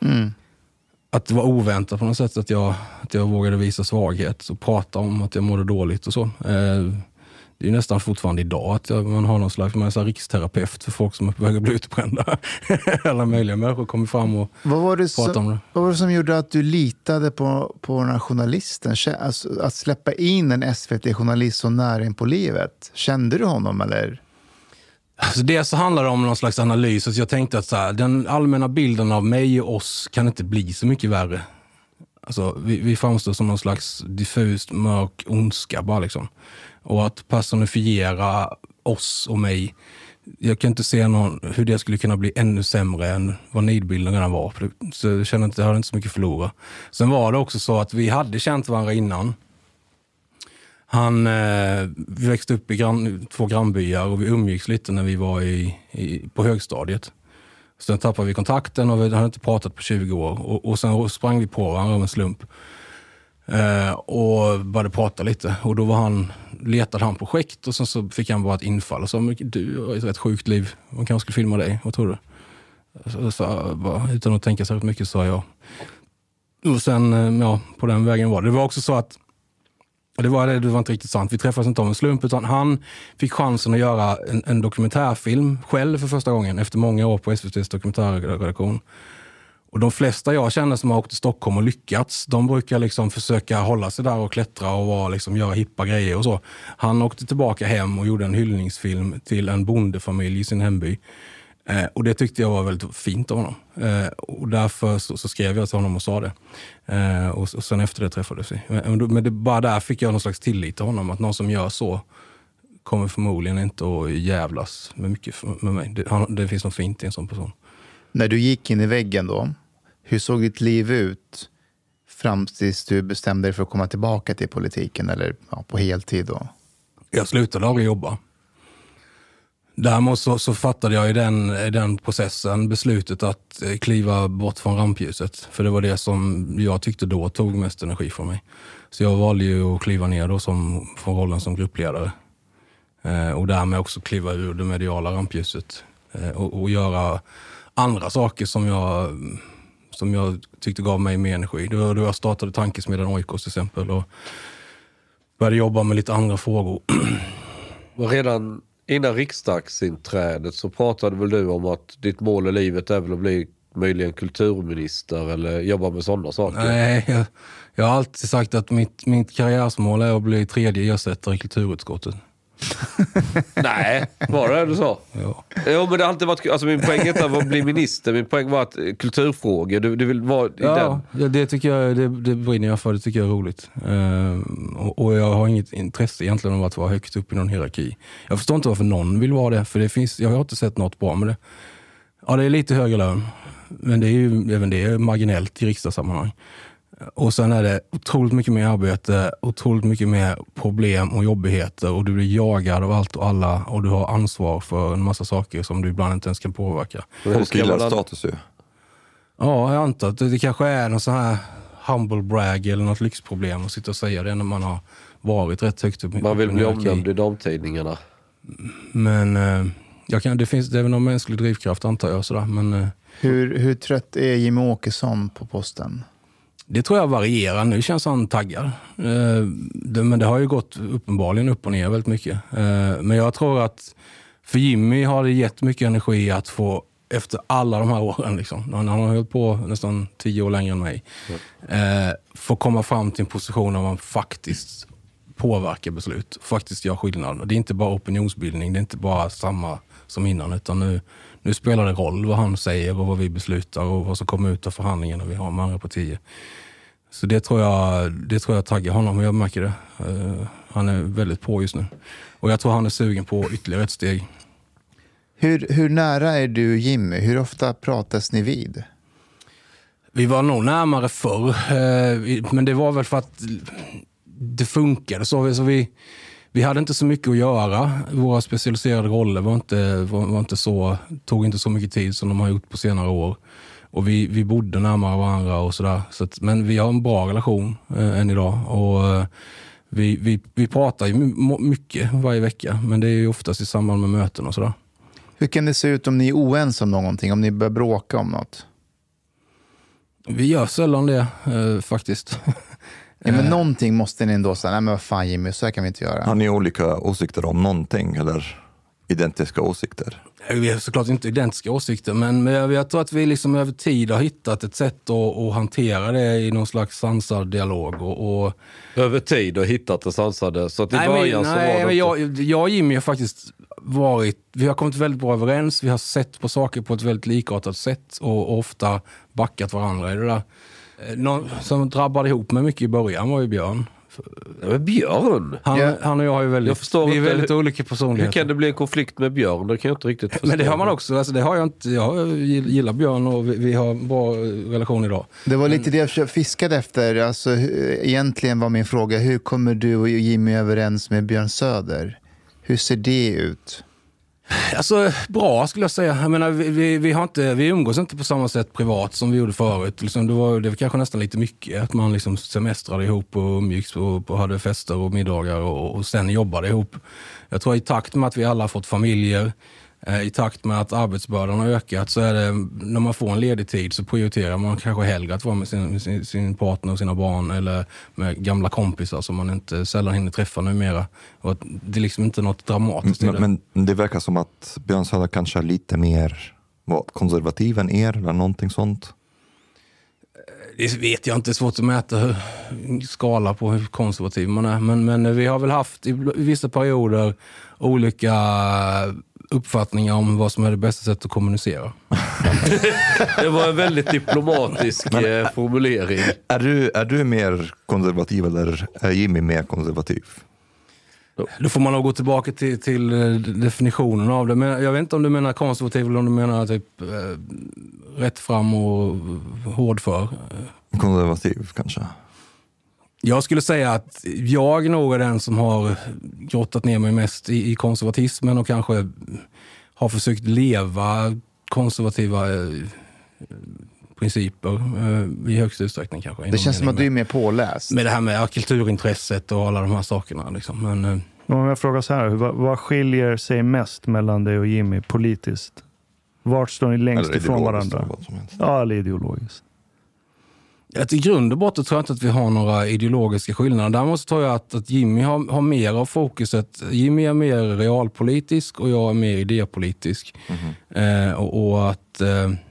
Att det var oväntat på något sätt att jag vågade visa svaghet och prata om att jag mådde dåligt och så. Det är ju nästan fortfarande idag att man har någon slags riksterapeut för folk som är på väg att bli utbrända. Alla möjliga människor kommer fram och pratar om det. Vad var det som gjorde att du litade på den här journalisten? Alltså, att släppa in en SVT-journalist så nära in på livet. Kände du honom eller? Alltså det så handlar det om någon slags analys. Alltså jag tänkte att så här, den allmänna bilden av mig och oss kan inte bli så mycket värre. Alltså vi framstår som någon slags diffust, mörk ondska bara liksom. Och att personifiera oss och mig, jag kan inte se hur det skulle kunna bli ännu sämre än vad nidbilden redan var. Så jag känner inte, jag hade inte så mycket förlora. Sen var det också så att vi hade känt varandra innan. Vi växte upp i 2 grannbyar och vi umgicks lite när vi var på högstadiet. Sen tappade vi kontakten och vi hade inte pratat på 20 år. Och sen sprang vi på varandra av en slump. Och började prata lite. Och då letade han projekt och sen så fick han bara ett infall. Och så, du har ett rätt sjukt liv. Man kanske skulle filma dig. Vad tror du? Så, bara, utan att tänka så mycket sa jag. Och sen, på den vägen var det. Det var också så att det var inte riktigt sant. Vi träffades inte av en slump, utan han fick chansen att göra en dokumentärfilm själv för första gången efter många år på SVT:s dokumentärredaktion. Och de flesta jag känner som har åkt till Stockholm och lyckats, de brukar liksom försöka hålla sig där och klättra och vara, liksom, göra hippa grejer och så. Han åkte tillbaka hem och gjorde en hyllningsfilm till en bondefamilj i sin hemby. Och det tyckte jag var väldigt fint av honom. Och därför så skrev jag till honom och sa det. Och sen efter det träffades vi. Men bara där fick jag någon slags tillit till honom. Att någon som gör så kommer förmodligen inte att jävlas med mycket med mig. Det finns något fint i en sån person. När du gick in i väggen då, hur såg ditt liv ut fram tills du bestämde dig för att komma tillbaka till politiken eller på heltid då? Jag slutade aldrig jobba. Däremot så fattade jag i den processen beslutet att kliva bort från rampljuset. För det var det som jag tyckte då tog mest energi från mig. Så jag valde ju att kliva ner då från rollen som gruppledare. Och därmed också kliva ur det mediala rampljuset. Och göra andra saker som jag tyckte gav mig mer energi. Då jag startade Tankesmedjan Oikos till exempel. Och började jobba med lite andra frågor. Och redan innan riksdagsinträdet så pratade väl du om att ditt mål i livet är väl att bli möjligen kulturminister eller jobba med sådana saker? Nej, jag har alltid sagt att mitt karriärsmål är att bli 3:e ersättare i kulturutskottet. Nej, var det du sa? Ja. Jo, men det har alltid varit, alltså min poäng inte var att bli minister, min poäng var att kulturfrågor, du vill vara i den. Ja, det tycker jag, det brinner jag för, det tycker jag är roligt. Och jag har inget intresse egentligen av att vara högt upp i någon hierarki. Jag förstår inte varför någon vill vara det, för jag har inte sett något bra med det. Ja, det är lite högre lön, men det är ju även det är marginellt i riksdagssammanhang. Och sen är det otroligt mycket mer arbete, otroligt mycket mer problem och jobbigheter och du blir jagad av allt och alla och du har ansvar för en massa saker som du ibland inte ens kan påverka. Folk gillar status ju. Ja, jag antar att det kanske är någon sån här humble brag eller något lyxproblem att sitta och säga det när man har varit rätt högt upp. Man vill bli omnämnd i de tidningarna. Men det finns även någon mänsklig drivkraft antar jag sådär. Men, hur trött är Jimmie Åkesson på posten? Det tror jag varierar. Nu känns han taggad. Men det har ju gått uppenbarligen upp och ner väldigt mycket. Men jag tror att för Jimmy har det gett mycket energi att få, efter alla de här åren, liksom, han har hållit på nästan 10 år längre än mig, få komma fram till en position där man faktiskt påverkar beslut. Faktiskt gör skillnad. Det är inte bara opinionsbildning, det är inte bara samma som innan, utan nu spelar det roll vad han säger och vad vi beslutar och vad som kommer ut av förhandlingarna vi har med andra partier. Så det tror jag taggar honom och jag märker det. Han är väldigt på just nu. Och jag tror han är sugen på ytterligare ett steg. Hur nära är du Jimmy? Hur ofta pratas ni vid? Vi var nog närmare förr. Men det var väl för att det funkade så vi hade inte så mycket att göra. Våra specialiserade roller var inte så, tog inte så mycket tid som de har gjort på senare år. Och vi bodde närmare varandra och sådär. Men vi har en bra relation än idag. Och vi pratar ju mycket varje vecka. Men det är ju oftast i samband med möten och sådär. Hur kan det se ut om ni är oense om någonting? Om ni börjar bråka om något? Vi gör sällan det faktiskt. Ja, men någonting måste ni ändå säga, nej men vad fan Jimmy, så här kan vi inte göra. Har ni olika åsikter om någonting eller identiska åsikter? Vi har såklart inte identiska åsikter, men jag tror att vi liksom över tid har hittat ett sätt att hantera det i någon slags sansad dialog. Och över tid har hittat det sansade, så att i början så var det... Jag och Jimmy har faktiskt vi har kommit väldigt bra överens, vi har sett på saker på ett väldigt likartat sätt och ofta backat varandra i det där. Någon som drabbade ihop med mycket i början var ju Björn. Björn? Han och jag har ju väldigt olika personligheter. Hur kan det bli en konflikt med Björn? Det kan jag inte riktigt förstå. Men det har man också. Alltså, det har jag inte. Jag gillar Björn och vi har en bra relation idag. Det var lite det jag fiskade efter. Alltså, egentligen var min fråga, hur kommer du och Jimmy överens med Björn Söder? Hur ser det ut? Alltså bra skulle jag säga. Jag menar, vi umgås inte på samma sätt privat som vi gjorde förut. Liksom, det var kanske nästan lite mycket att man liksom semestrade ihop och umgicks och hade fester och middagar och sen jobbade ihop. Jag tror i takt med att vi alla har fått familjer, i takt med att arbetsbördan har ökat, så är det, när man får en ledig tid så prioriterar man kanske hellre att vara med sin partner och sina barn eller med gamla kompisar som man inte sällan hinner träffa numera. Och det är liksom inte något dramatiskt i det. Men det verkar som att Björn Söder kanske är lite mer konservativ än er eller någonting sånt. Det vet jag inte, svårt att mäta skala på hur konservativ man är. Men vi har väl haft i vissa perioder olika uppfattningar om vad som är det bästa sättet att kommunicera. Det var en väldigt diplomatisk formulering. Är du mer konservativ eller är Jimmy mer konservativ? Då får man nog gå tillbaka till definitionen av det. Men jag vet inte om du menar konservativ eller om du menar typ rätt fram och hård för. Konservativ kanske. Jag skulle säga att jag nog är den som har grottat ner mig mest i konservatismen och kanske har försökt leva konservativa principer i högsta utsträckning kanske. Det känns som att du är mer påläst. Med det här med kulturintresset och alla de här sakerna. Liksom. Men, om jag frågar så här, vad skiljer sig mest mellan dig och Jimmy politiskt? Vart står ni längst ifrån varandra? Ja, eller ideologiskt. Att i grund och botten tror jag inte att vi har några ideologiska skillnader. Däremot tror jag att Jimmy har mer av fokuset. Jimmy är mer realpolitisk och jag är mer idépolitisk. Och att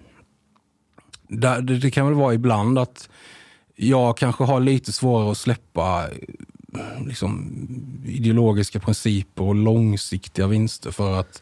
det kan väl vara ibland att jag kanske har lite svårare att släppa liksom, ideologiska principer och långsiktiga vinster för att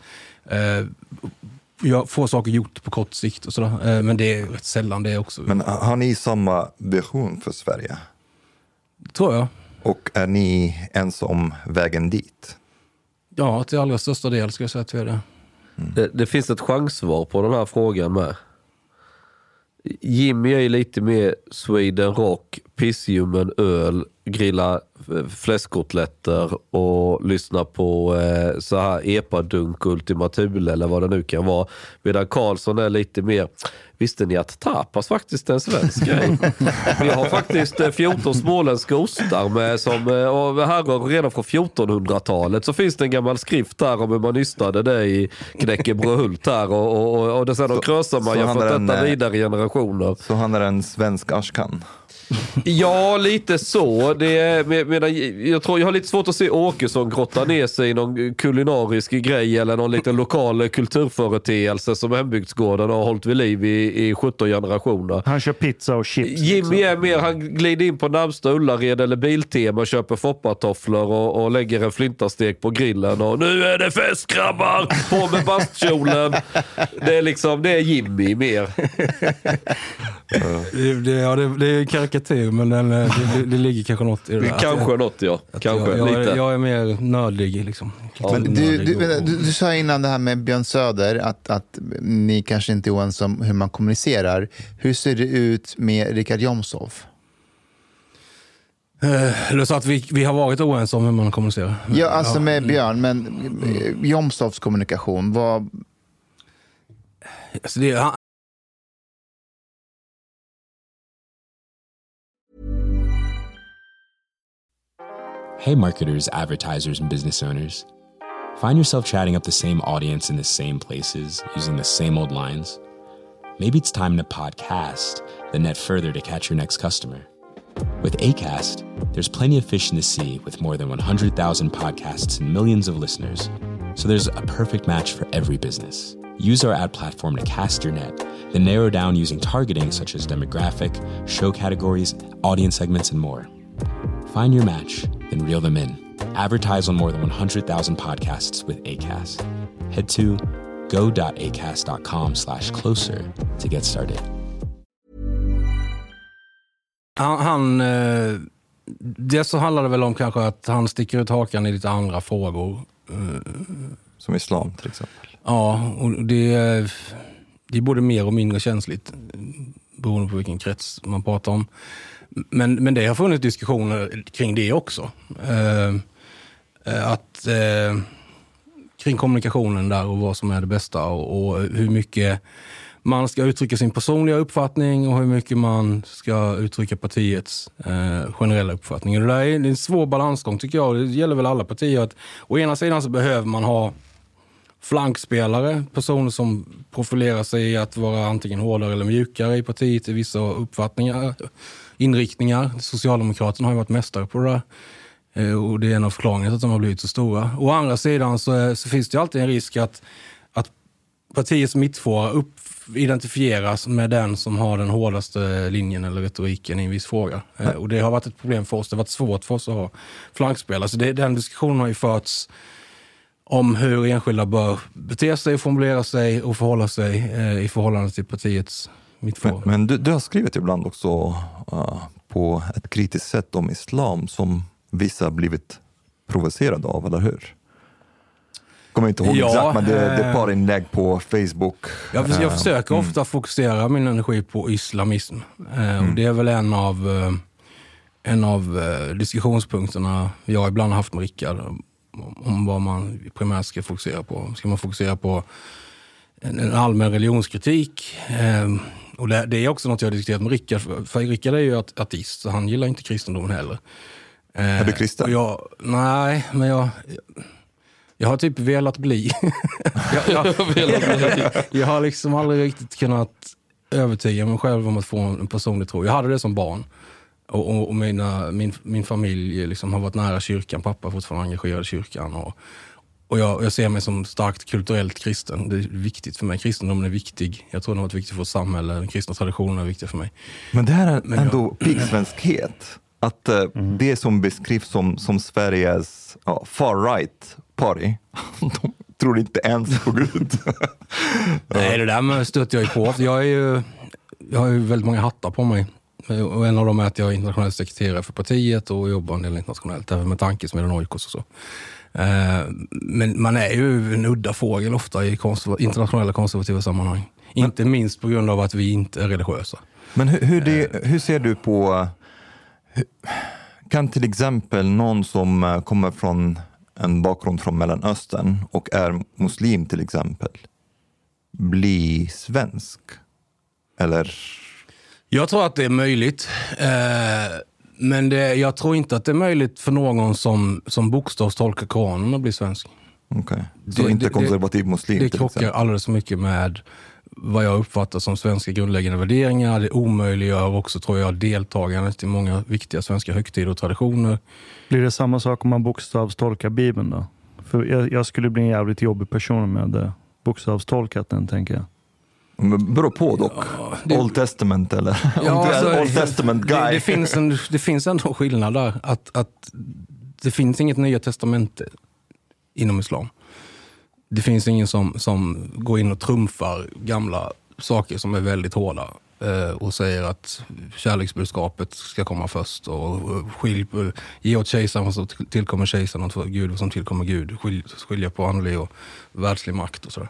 jag får saker gjort på kort sikt och sådär. Men det är rätt sällan det också. Men har ni samma vision för Sverige? Tror jag. Och är ni ens om vägen dit? Ja, till allra största del ska jag säga att vi är det. Det finns ett chanssvar på den här frågan med. Jimmy är lite mer Sweden Rock, pissljummen, öl, grilla fläskkotletter och lyssna på så här epadunk, Ultima Thule eller vad det nu kan vara. Medan Karlsson är lite mer, visste ni att tapas faktiskt är en svensk grej? Vi har faktiskt 14 småländska ostar med som här redan från 1400-talet så finns det en gammal skrift där om hur man nystade det i Knäckebröhult här och det sen krösar man ju för detta vidare generationer. Så han är en svensk Ashkan. Ja, lite så. Det är, jag tror jag har lite svårt att se Åkesson grotta ner sig i någon kulinarisk grej eller någon liten lokal kulturföreteelse som hembygdsgården har hållit vid liv i 17 generationer. Han kör pizza och chips. Jimmy är mer, han glider in på närmsta Ullared eller Biltema och köper foppatofflor och lägger en flintastek på grillen och nu är det fest, grabbar! På med bastkjolen. Det är liksom, det är Jimmy mer. Det är karikatyr, men det ligger kanske något i det där. Kanske något, ja. Kanske lite. Jag är mer nördig liksom. Men du sa innan det här med Björn Söder att ni kanske inte är oense om hur man kommunicerar. Hur ser det ut med Richard Jomshof? Eller så att vi har varit oense om hur man kommunicerar. Ja, alltså med Björn, men Jomshofs kommunikation, vad... Alltså det, Hey marketers, advertisers, and business owners. Find yourself chatting up the same audience in the same places, using the same old lines? Maybe it's time to podcast, then net further to catch your next customer. With Acast, there's plenty of fish in the sea with more than 100,000 podcasts and millions of listeners. So there's a perfect match for every business. Use our ad platform to cast your net, then narrow down using targeting such as demographic, show categories, audience segments, and more. Find your match, then reel them in. Advertise on more than 100,000 podcasts with Acast. Head to go.acast.com/closer to get started. Det så handlar det väl om kanske att han sticker ut hakan i lite andra frågor. Som islam till exempel. Ja, och det är både mer och mindre känsligt beroende på vilken krets man pratar om. Men det har funnits diskussioner kring det också. Kring kommunikationen där och vad som är det bästa och hur mycket man ska uttrycka sin personliga uppfattning och hur mycket man ska uttrycka partiets generella uppfattning. Och det där är en svår balansgång tycker jag. Det gäller väl alla partier att å ena sidan så behöver man ha flankspelare, personer som profilerar sig i att vara antingen hårdare eller mjukare i partiet i vissa uppfattningar, inriktningar. Socialdemokraterna har ju varit mästare på det där. Och det är en av förklaringarna att de har blivit så stora. Å andra sidan så finns det ju alltid en risk att partiets mittfåra identifieras med den som har den hårdaste linjen eller retoriken i en viss fråga. Och det har varit ett problem för oss. Det har varit svårt för oss att ha flankspelare. Så den diskussionen har ju förts om hur enskilda bör bete sig, formulera sig och förhålla sig i förhållande till partiets mittfåra. Men du har skrivit ibland också på ett kritiskt sätt om islam som vissa blivit provocerade av, eller hur? Kommer inte ihåg exakt, men det är ett par inlägg på Facebook. Jag försöker ofta fokusera min energi på islamism. Och det är väl en av diskussionspunkterna jag ibland har haft med Rickard om vad man primärt ska fokusera på. Ska man fokusera på en allmän religionskritik? Och det är också något jag har diskuterat med Rickard. För Rickard är ju ateist, så han gillar inte kristendomen heller. Är du kristen? Nej, men jag har typ velat bli. Jag har liksom aldrig riktigt kunnat övertyga mig själv om att få en personlig tro. Jag hade det som barn. Och min familj liksom har varit nära kyrkan. Pappa fortfarande engagerad i kyrkan. Och jag ser mig som starkt kulturellt kristen. Det är viktigt för mig. Kristendomen är viktig. Jag tror det har varit viktigt för vårt samhälle. Den kristna traditionen är viktig för mig. Men det här är ändå pigsvenskhet. Att det som beskrivs som Sveriges far-right party, de tror inte ens på Gud. Nej, det där stöter jag ju på. Jag har ju väldigt många hattar på mig. Och en av dem är att jag är internationell sekreterare för partiet och jobbar en del internationellt, även med tankesmedjan Oikos och så. Men man är ju en udda fågel ofta i internationella konservativa sammanhang. Inte minst på grund av att vi inte är religiösa. Men hur ser du på... Kan till exempel någon som kommer från en bakgrund från Mellanöstern och är muslim till exempel bli svensk? Eller... Jag tror att det är möjligt. Men jag tror inte att det är möjligt för någon som bokstavstolkar Koranen att bli svensk. Okay. Så inte konservativ muslim? Det krockar alldeles så mycket med vad jag uppfattar som svenska grundläggande värderingar. Det omöjliggör också, tror jag, deltagandet i många viktiga svenska högtider och traditioner. Blir det samma sak om man bokstavstolkar Bibeln då? För jag skulle bli en jävligt jobbig person med bokstavstolkat den, tänker jag. Beror på dock. Old Testament eller? Old Testament guy. Det finns ändå skillnad där. Att det finns inget nya testament inom islam. Det finns ingen som går in och trumfar gamla saker som är väldigt hårda och säger att kärleksbudskapet ska komma först och ge åt kejsaren vad som tillkommer kejsaren och Gud vad som tillkommer Gud. Skilja på andlig och världslig makt och sådär.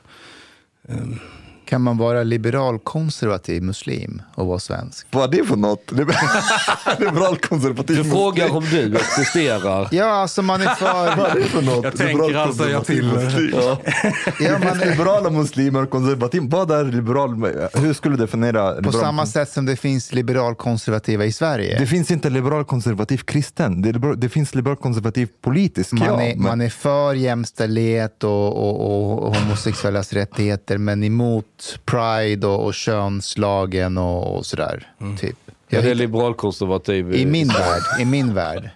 Kan man vara liberal-konservativ muslim och vara svensk? Vad är det för något? Liberal-konservativ muslim? Du frågar om du existerar. Ja, alltså man är för... Vad är det för något? Jag tänker alltså jag till. Ja, man är liberala muslimer och konservativ. Vad är liberal? Hur skulle du definiera liberal? På samma sätt som det finns liberal-konservativa i Sverige. Det finns inte liberal-konservativ kristen. Det finns liberal-konservativ politisk. Man är för jämställdhet och homosexuellas rättigheter, men emot pride och könslagen och sådär. Typ. Det är liberalkonservativ i min värld.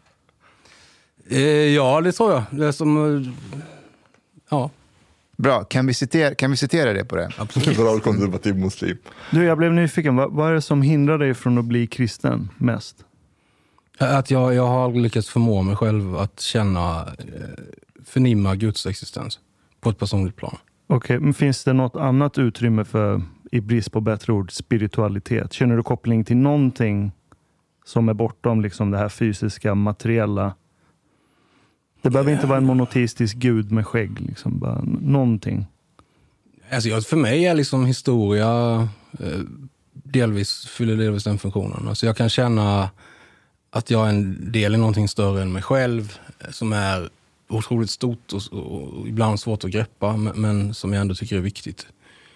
Ja, det tror jag. Det är som... Ja. Bra, kan vi citera det på det? Absolut. Liberalkonservativ muslim. Du, jag blev nyfiken. Vad är det som hindrar dig från att bli kristen mest? Att jag har lyckats förmå mig själv att förnimma Guds existens på ett personligt plan. Okej, men finns det något annat utrymme för, i brist på bättre ord, spiritualitet? Känner du koppling till någonting som är bortom liksom det här fysiska, materiella? Det behöver inte vara en monoteistisk gud med skägg, liksom, bara någonting. Alltså för mig är liksom historia fyller delvis den funktionen. Alltså jag kan känna att jag är en del i någonting större än mig själv, som är otroligt stort och ibland svårt att greppa, men som jag ändå tycker är viktigt.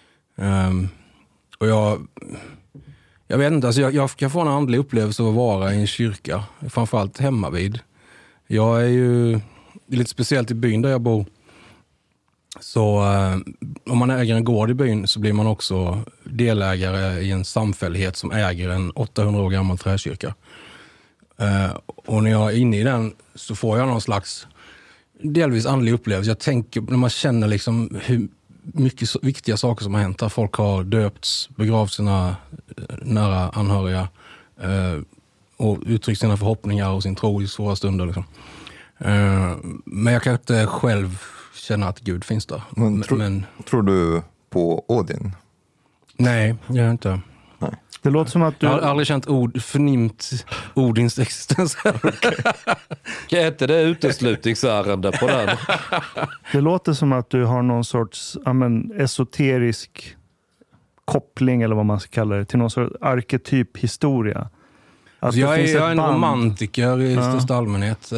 Och jag vet inte, alltså jag kan få en andlig upplevelse av att vara i en kyrka, framförallt hemma vid. Jag är ju lite speciellt i byn där jag bor. Så om man äger en gård i byn så blir man också delägare i en samfällighet som äger en 800 år gammal träkyrka. Och när jag är inne i den så får jag någon slags delvis andlig upplevelse. Jag tänker, när man känner liksom mycket viktiga saker som har hänt. Där folk har döpts, begravt sina nära anhöriga och uttryckt sina förhoppningar och sin tro i svåra stunder. Liksom. Men jag kan inte själv känna att Gud finns där. Men tror du på Odin? Nej, jag gör inte. Nej. Det låter som att du... Jag har aldrig känt förnimt Odins existens. Är inte det uteslutningsärende på den? Det låter som att du har någon sorts esoterisk koppling, eller vad man ska kalla det, till någon sorts arketyphistoria. Alltså, jag är en romantiker i största allmänhet.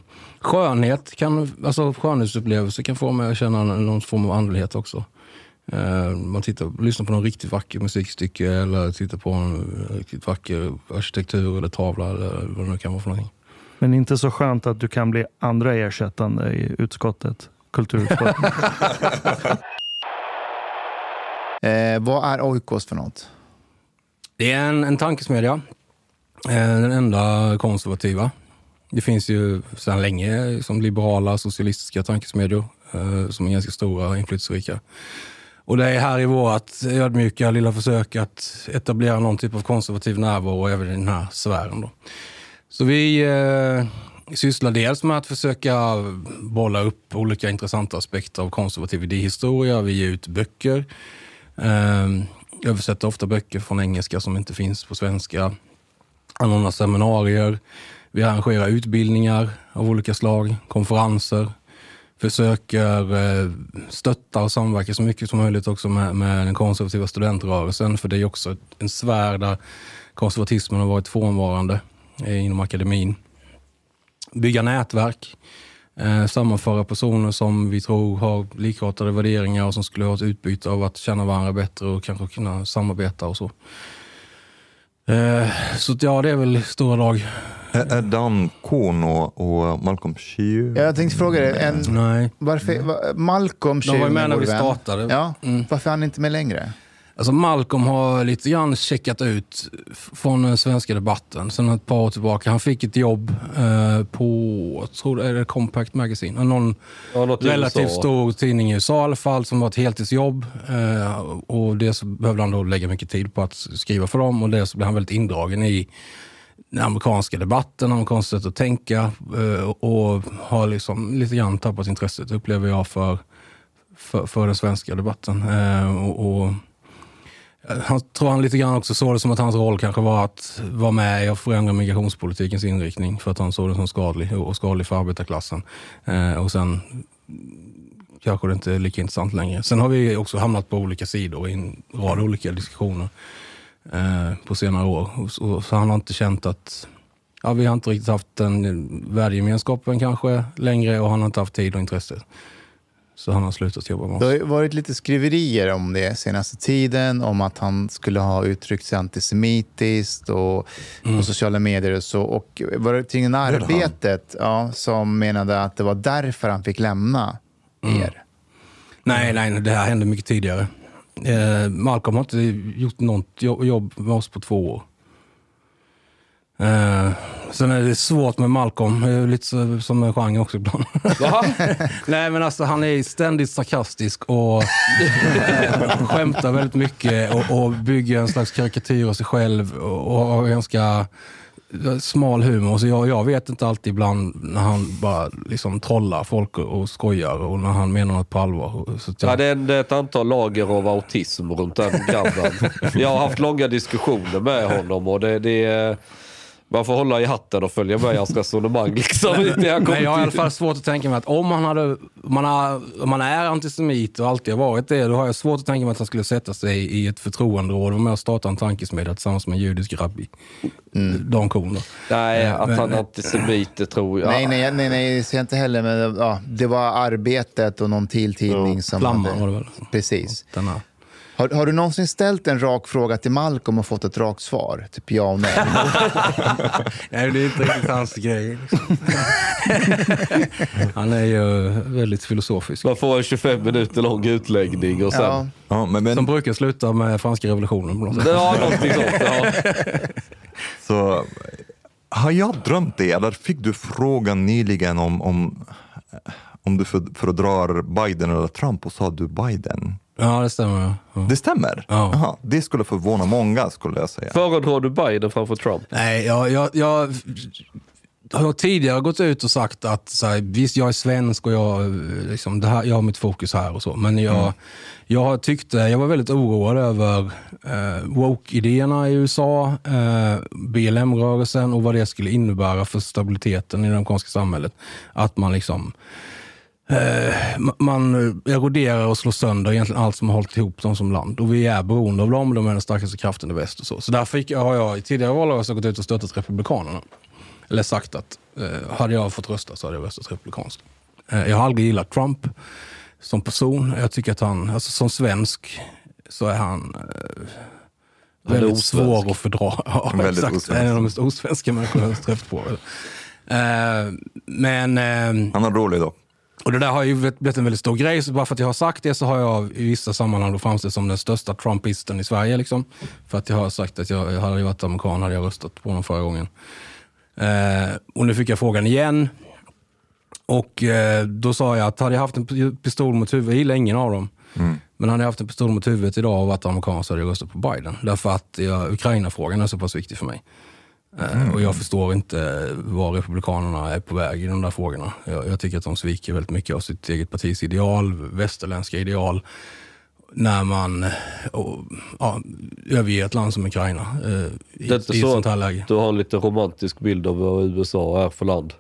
Skönhetsupplevelse kan få mig att känna någon form av andlighet också. Man lyssnar på någon riktigt vacker musikstycke eller tittar på en riktigt vacker arkitektur eller tavla eller vad det nu kan vara för någonting. Men inte så skönt att du kan bli andra ersättande i utskottet, kulturutskottet. Vad är Oikos för något? Det är en tankesmedja. Den enda konservativa. Det finns ju sedan länge som liberala, socialistiska tankesmedjor som är ganska stora och inflytelserika. Och det är här i vårt ödmjuka lilla försök att etablera någon typ av konservativ närvaro även i den här sfären då. Så vi sysslar dels med att försöka bolla upp olika intressanta aspekter av konservativ idéhistoria. Vi ger ut böcker. Översätter ofta böcker från engelska som inte finns på svenska. Anordnar seminarier. Vi arrangerar utbildningar av olika slag, konferenser. Försöker stötta och samverka så mycket som möjligt också med den konservativa studentrörelsen. För det är också en sfär där konservatismen har varit frånvarande inom akademin. Bygga nätverk. Sammanföra personer som vi tror har likartade värderingar och som skulle ha ett utbyte av att känna varandra bättre och kanske kunna samarbeta och så. Så ja, det är väl stora dag. Är Dan Kohn och Malcolm Shiu? Jag tänkte fråga dig. Nej. Varför Malcolm Shiu? De var med när vi startade. Ja, varför är han inte med längre? Alltså Malcolm har lite grann checkat ut från den svenska debatten sen ett par år tillbaka. Han fick ett jobb på, jag tror det är Compact Magazine. Någon relativt stor tidning i USA i alla fall som var ett heltidsjobb. Och det så behövde han då lägga mycket tid på att skriva för dem. Och det så blev han väldigt indragen i den amerikanska debatten, amerikanska sätt att tänka. Och har liksom lite grann tappat intresset, upplever jag, för den svenska debatten. Han tror han lite grann också såg det som att hans roll kanske var att vara med och förändra migrationspolitikens inriktning för att han såg det som skadlig och skadlig för arbetarklassen. Och sen kanske det inte är lika intressant längre. Sen har vi också hamnat på olika sidor i en rad olika diskussioner på senare år. Så han har inte känt att vi har inte riktigt haft den värdegemenskapen kanske längre och han har inte haft tid och intresse. Så han har slutat jobba med oss. Det har varit lite skriverier om det senaste tiden. Om att han skulle ha uttryckt sig antisemitiskt och på sociala medier och så. Och var det tidningen Arbetet som menade att det var därför han fick lämna er? Nej, det här hände mycket tidigare. Malcolm har inte gjort något jobb med oss på 2 år. Sen är det svårt med Malcolm, lite som en genre också ibland. Nej, men alltså han är ständigt sarkastisk och skämtar väldigt mycket och bygger en slags karikatyr av sig själv och har ganska smal humor. Så jag vet inte alltid ibland när han bara liksom trollar folk och skojar och när han menar något på allvar. Så det är ett antal lager av autism runt den grabben. Jag har haft långa diskussioner med honom och det är... Man får hålla i hatten och följa med hans resonemang liksom. Men jag har i alla fall svårt att tänka mig att om man är antisemit och alltid har varit det, då har jag svårt att tänka mig att han skulle sätta sig i ett förtroenderåd och med att starta en tankesmedja tillsammans med en judisk rabbi. Dan Kohn. Nej, att han är antisemit, det tror jag. Nej, jag ser inte heller. Men, det var Arbetet och någon tidning som Flamman var det väl. Precis. Denna. Har du någonsin ställt en rak fråga till Malcolm och fått ett rakt svar? Typ ja och nej. Nej, det är inte riktigt hans grej. Han är ju väldigt filosofisk. Man får en 25 minuter lång utläggning och sen... Ja, men... Som brukar sluta med franska revolutionen. Ja, någonting sånt. Ja. Så har jag drömt det? Eller fick du frågan nyligen om om du föredrar Biden eller Trump, och sa du Biden. Ja, det stämmer. Ja. Det stämmer? Ja. Aha, det skulle förvåna många, skulle jag säga. Föredrar du Biden framför Trump? Nej, jag har tidigare gått ut och sagt att så här, visst, jag är svensk och jag har mitt fokus här och så. Men jag var väldigt oroad över woke-idéerna i USA, BLM-rörelsen och vad det skulle innebära för stabiliteten i det amerikanska samhället. Att man liksom man eroderar och slår sönder egentligen allt som har hållit ihop dem som land. Och vi är beroende av dem, de är den starkaste kraften i väst och så. Så därför har jag i tidigare valrörelser gått ut och stöttat republikanerna. Eller sagt att hade jag fått rösta så hade jag röstat republikanskt. Jag har aldrig gillat Trump som person. Jag tycker att han, alltså som svensk så är han väldigt svår att fördra. Ja, exakt. En av de mest osvenska människor jag har träffat på. Men han är rolig då. Och det där har ju blivit en väldigt stor grej, så bara för att jag har sagt det så har jag i vissa sammanhang framställt som den största trumpisten i Sverige liksom. För att jag har sagt att jag hade varit amerikan, hade jag röstat på honom förra gången. Och nu fick jag frågan igen. Och då sa jag att hade jag haft en pistol mot huvudet, jag gillar ingen av dem. Men hade jag haft en pistol mot huvudet idag och varit amerikan så hade jag röstat på Biden. Därför att Ukraina-frågan är så pass viktig för mig. Och jag förstår inte var republikanerna är på väg i de där frågorna. Jag tycker att de sviker väldigt mycket av sitt eget partis ideal, västerländska ideal, när man överger ett land som Ukraina det är inte i så sånt här läge. Du har en lite romantisk bild av vad USA är för land.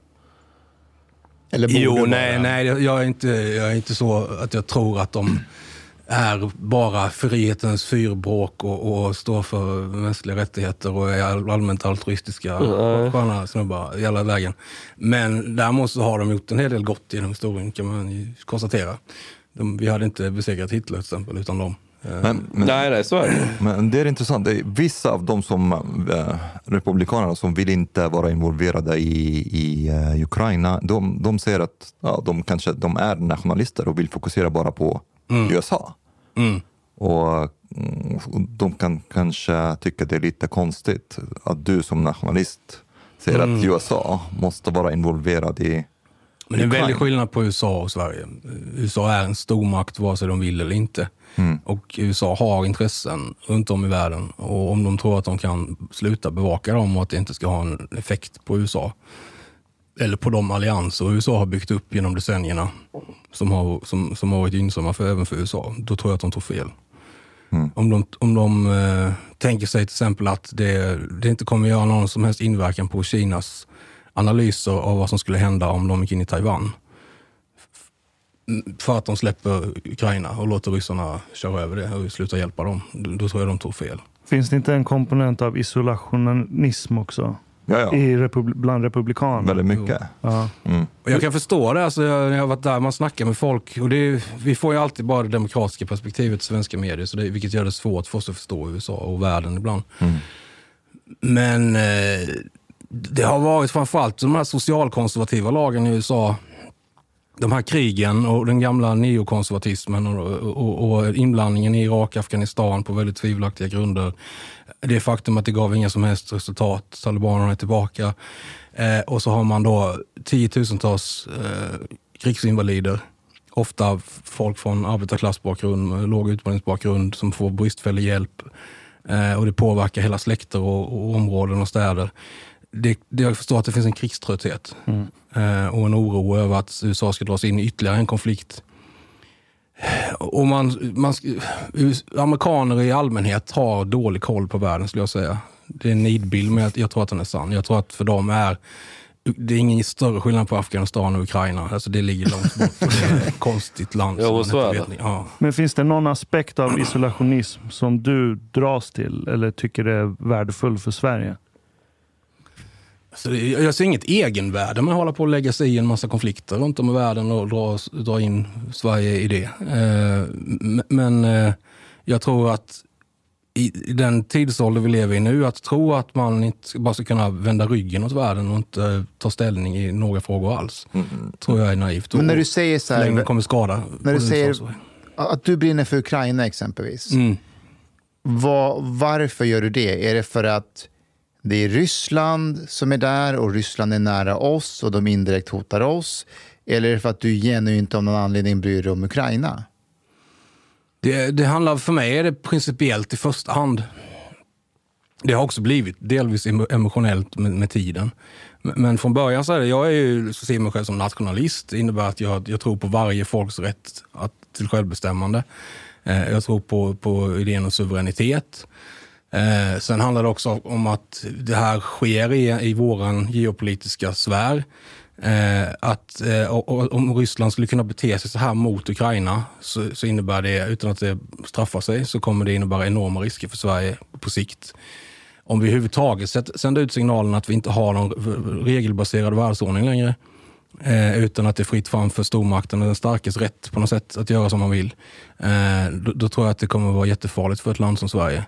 Eller nej, jag är inte så att jag tror att de är bara frihetens fyrbråk och står för mänskliga rättigheter och är allmänt altruistiska sköna snubbar i alla lägen. Men däremot så har de gjort en hel del gott genom historien, kan man ju konstatera. Vi hade inte besegrat Hitler till exempel utan dem. Nej, så är det. Men det är intressant. Vissa av de som republikanerna som vill inte vara involverade i Ukraina, de säger att de är nationalister och vill fokusera bara på USA. Och de kan kanske tycka det är lite konstigt att du som nationalist säger att USA måste vara involverad i. Men det är en väldig skillnad på USA och Sverige. USA är en stormakt vare sig de vill eller inte. Och USA har intressen runt om i världen. Och om de tror att de kan sluta bevaka dem och att det inte ska ha en effekt på USA eller på de allianser USA har byggt upp genom decennierna som har varit gynnsamma även för USA, då tror jag att de tog fel. Om de tänker sig till exempel att det inte kommer göra någon som helst inverkan på Kinas analyser av vad som skulle hända om de gick in i Taiwan. För att de släpper Ukraina och låter ryssarna köra över det och sluta hjälpa dem. Då tror jag de tog fel. Finns det inte en komponent av isolationism också? Ja. Bland republikaner? Väldigt mycket. Ja. Och jag kan förstå det. Alltså, när jag har varit där, man snackar med folk. Och vi får ju alltid bara det demokratiska perspektivet i svenska medier. Så vilket gör det svårt för oss att förstå USA och världen ibland. Men det har varit framförallt de här socialkonservativa lagen i USA. De här krigen och den gamla neokonservatismen och inblandningen i Irak, Afghanistan på väldigt tvivelaktiga grunder. Det faktum att det gav inga som helst resultat. Talibanerna är tillbaka. Och så har man då 10-tusentals krigsinvalider. Ofta folk från arbetarklassbakgrund med låg utbildningsbakgrund som får bristfällig hjälp. Och det påverkar hela släkter och områden och städer. Jag förstår att det finns en krigströtthet och en oro över att USA ska dras in i ytterligare en konflikt. Och amerikaner i allmänhet har dålig koll på världen, skulle jag säga. Det är en nidbild, men jag tror att den är sann. Jag tror att för dem det är ingen större skillnad på Afghanistan och Ukraina. Alltså det ligger långt bort. Det är ett konstigt land. Men finns det någon aspekt av isolationism som du dras till eller tycker är värdefull för Sverige? Alltså, jag ser inget egenvärde med att hålla på att lägga sig i en massa konflikter runt om i världen och dra in Sverige i det. Men jag tror att i den tidsålder vi lever i nu, att tro att man inte bara ska kunna vända ryggen åt världen och inte ta ställning i några frågor alls, tror jag är naivt. Men när du säger så här, kommer skada. När du säger att du brinner för Ukraina exempelvis, varför gör du det? Är det för att det är Ryssland som är där och Ryssland är nära oss och de indirekt hotar oss? Eller är det för att du genuint av någon anledning bryr dig om Ukraina? Det handlar, för mig är det principiellt i första hand. Det har också blivit delvis emotionellt med tiden. Men från början så är det, jag är ju, så ser mig själv som nationalist. Det innebär att jag tror på varje folks rätt till självbestämmande. Jag tror på idén om suveränitet. Sen handlar det också om att det här sker i våran geopolitiska sfär. Att om Ryssland skulle kunna bete sig så här mot Ukraina så innebär det, utan att det straffar sig, så kommer det innebära enorma risker för Sverige på sikt. Om vi överhuvudtaget sänder ut signalen att vi inte har någon regelbaserad världsordning längre, utan att det är fritt fram för stormakten och den starkes rätt på något sätt att göra som man vill, då tror jag att det kommer vara jättefarligt för ett land som Sverige.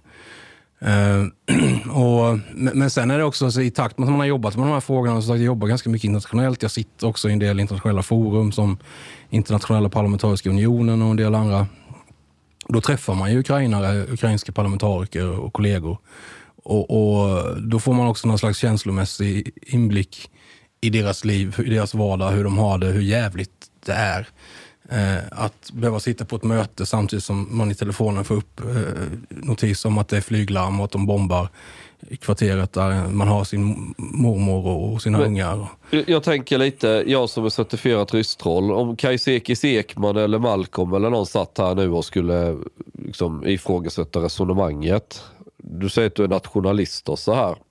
Men sen är det också så, i takt med att man har jobbat med de här frågorna, så jag jobbar ganska mycket internationellt. Jag sitter också i en del internationella forum som Internationella parlamentariska unionen och en del andra. Då träffar man ju ukrainska parlamentariker och kollegor. Och då får man också någon slags känslomässig inblick i deras liv, i deras vardag, hur de har det, hur jävligt det är. Att behöva sitta på ett möte samtidigt som man i telefonen får upp notis om att det är flyglarm och att de bombar i kvarteret där man har sin mormor och sina ungar. Jag tänker lite, jag som är certifierat rystroll, om Kajsekis Ekman eller Malcolm eller någon satt här nu och skulle liksom ifrågasätta resonemanget. Du säger att du är nationalist och så här.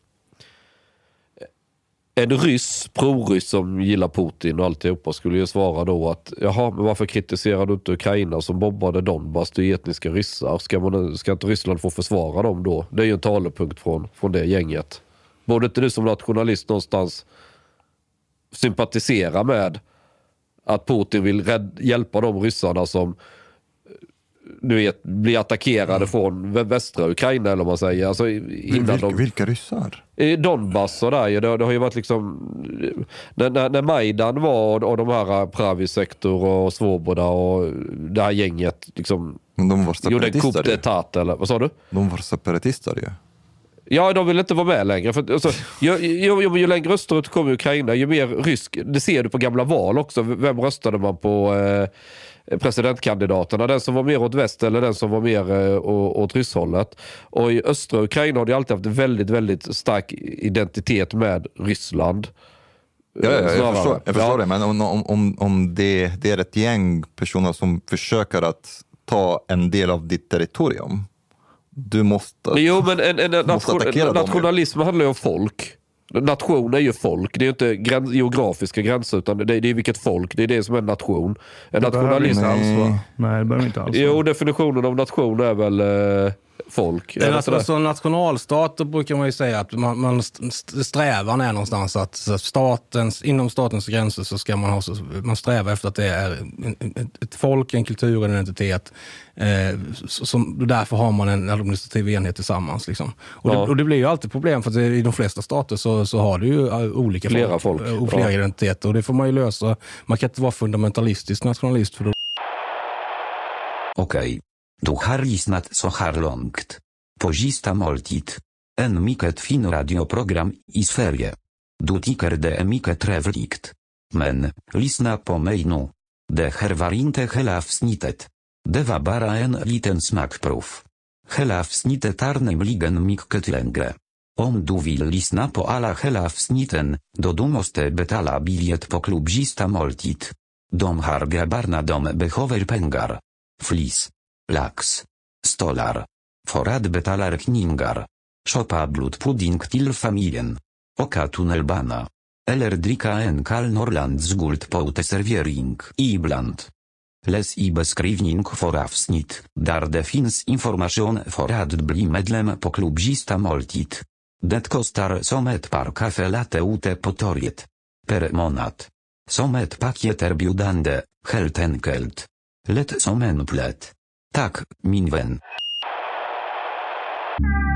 En pro-ryss som gillar Putin och alltihopa skulle ju svara då att jaha, men varför kritiserar du inte Ukraina som bombade Donbass, det är etniska ryssar? Ska inte Ryssland få försvara dem då? Det är ju en talepunkt från det gänget. Borde inte du som nationalist någonstans sympatisera med att Putin vill hjälpa de ryssarna som blir attackerade från västra Ukraina, eller man säger. Alltså, vilka ryssar? Donbass och där. Det har ju varit liksom när Majdan var och de här Pravi-sektor och Svoboda och det här gänget liksom de var separatister. Eller vad sa du? De var separatister ju. Ja, de vill inte vara med längre. För, alltså, ju längre österut kommer Ukraina, ju mer rysk. Det ser du på gamla val också. Vem röstade man på presidentkandidaterna? Den som var mer åt väst eller den som var mer åt rysshållet? Och i östra Ukraina har de alltid haft en väldigt, väldigt stark identitet med Ryssland. Ja, jag förstår det. Men om det är ett gäng personer som försöker att ta en del av ditt territorium, du måste... Jo, men en nationalism handlar ju om folk. Nation är ju folk. Det är ju inte geografiska gränser, utan det är vilket folk. Det är det som är en nation. En nationalism... Nej, det behöver inte alls. Jo, definitionen av nation är väl folk. Alltså nationalstater brukar man ju säga att strävan är någonstans att inom statens gränser så ska man sträva efter att det är ett folk, en kultur, en identitet. Därför har man en administrativ enhet tillsammans. Liksom. Och det blir ju alltid problem, för att i de flesta stater så har du ju olika folk och flera identiteter. Och det får man ju lösa. Man kan inte vara fundamentalistisk nationalist för då. Okej. Du har lyssnat så här långt på Sista måltid, en mycket fin radioprogram i Sverige. Du tycker det är mycket trevligt. Men, lyssna på mig nu. Det här var inte hela avsnittet. Det var bara en liten smakprov. Hela avsnittet är nämligen mycket längre. Om du vill lyssna på alla hela avsnitten, då du måste betala bilet på klubb Sista måltid. De här grabbarna behöver pengar. Flis. Lax. Stolar. För att betala räkningar. Shoppa blodpudding till familjen. Åka tunnelbana. Eller dricka en kall Norrlands Guld på uteservering ibland. Läs i beskrivning för avsnitt, där det finns information för att bli medlem på klubb Sista måltid. Det kostar som ett par kaffe latte ute på torget. Per månad. Som ett paket erbjudande, helt enkelt. Lätt som en plätt. Tack, min vän.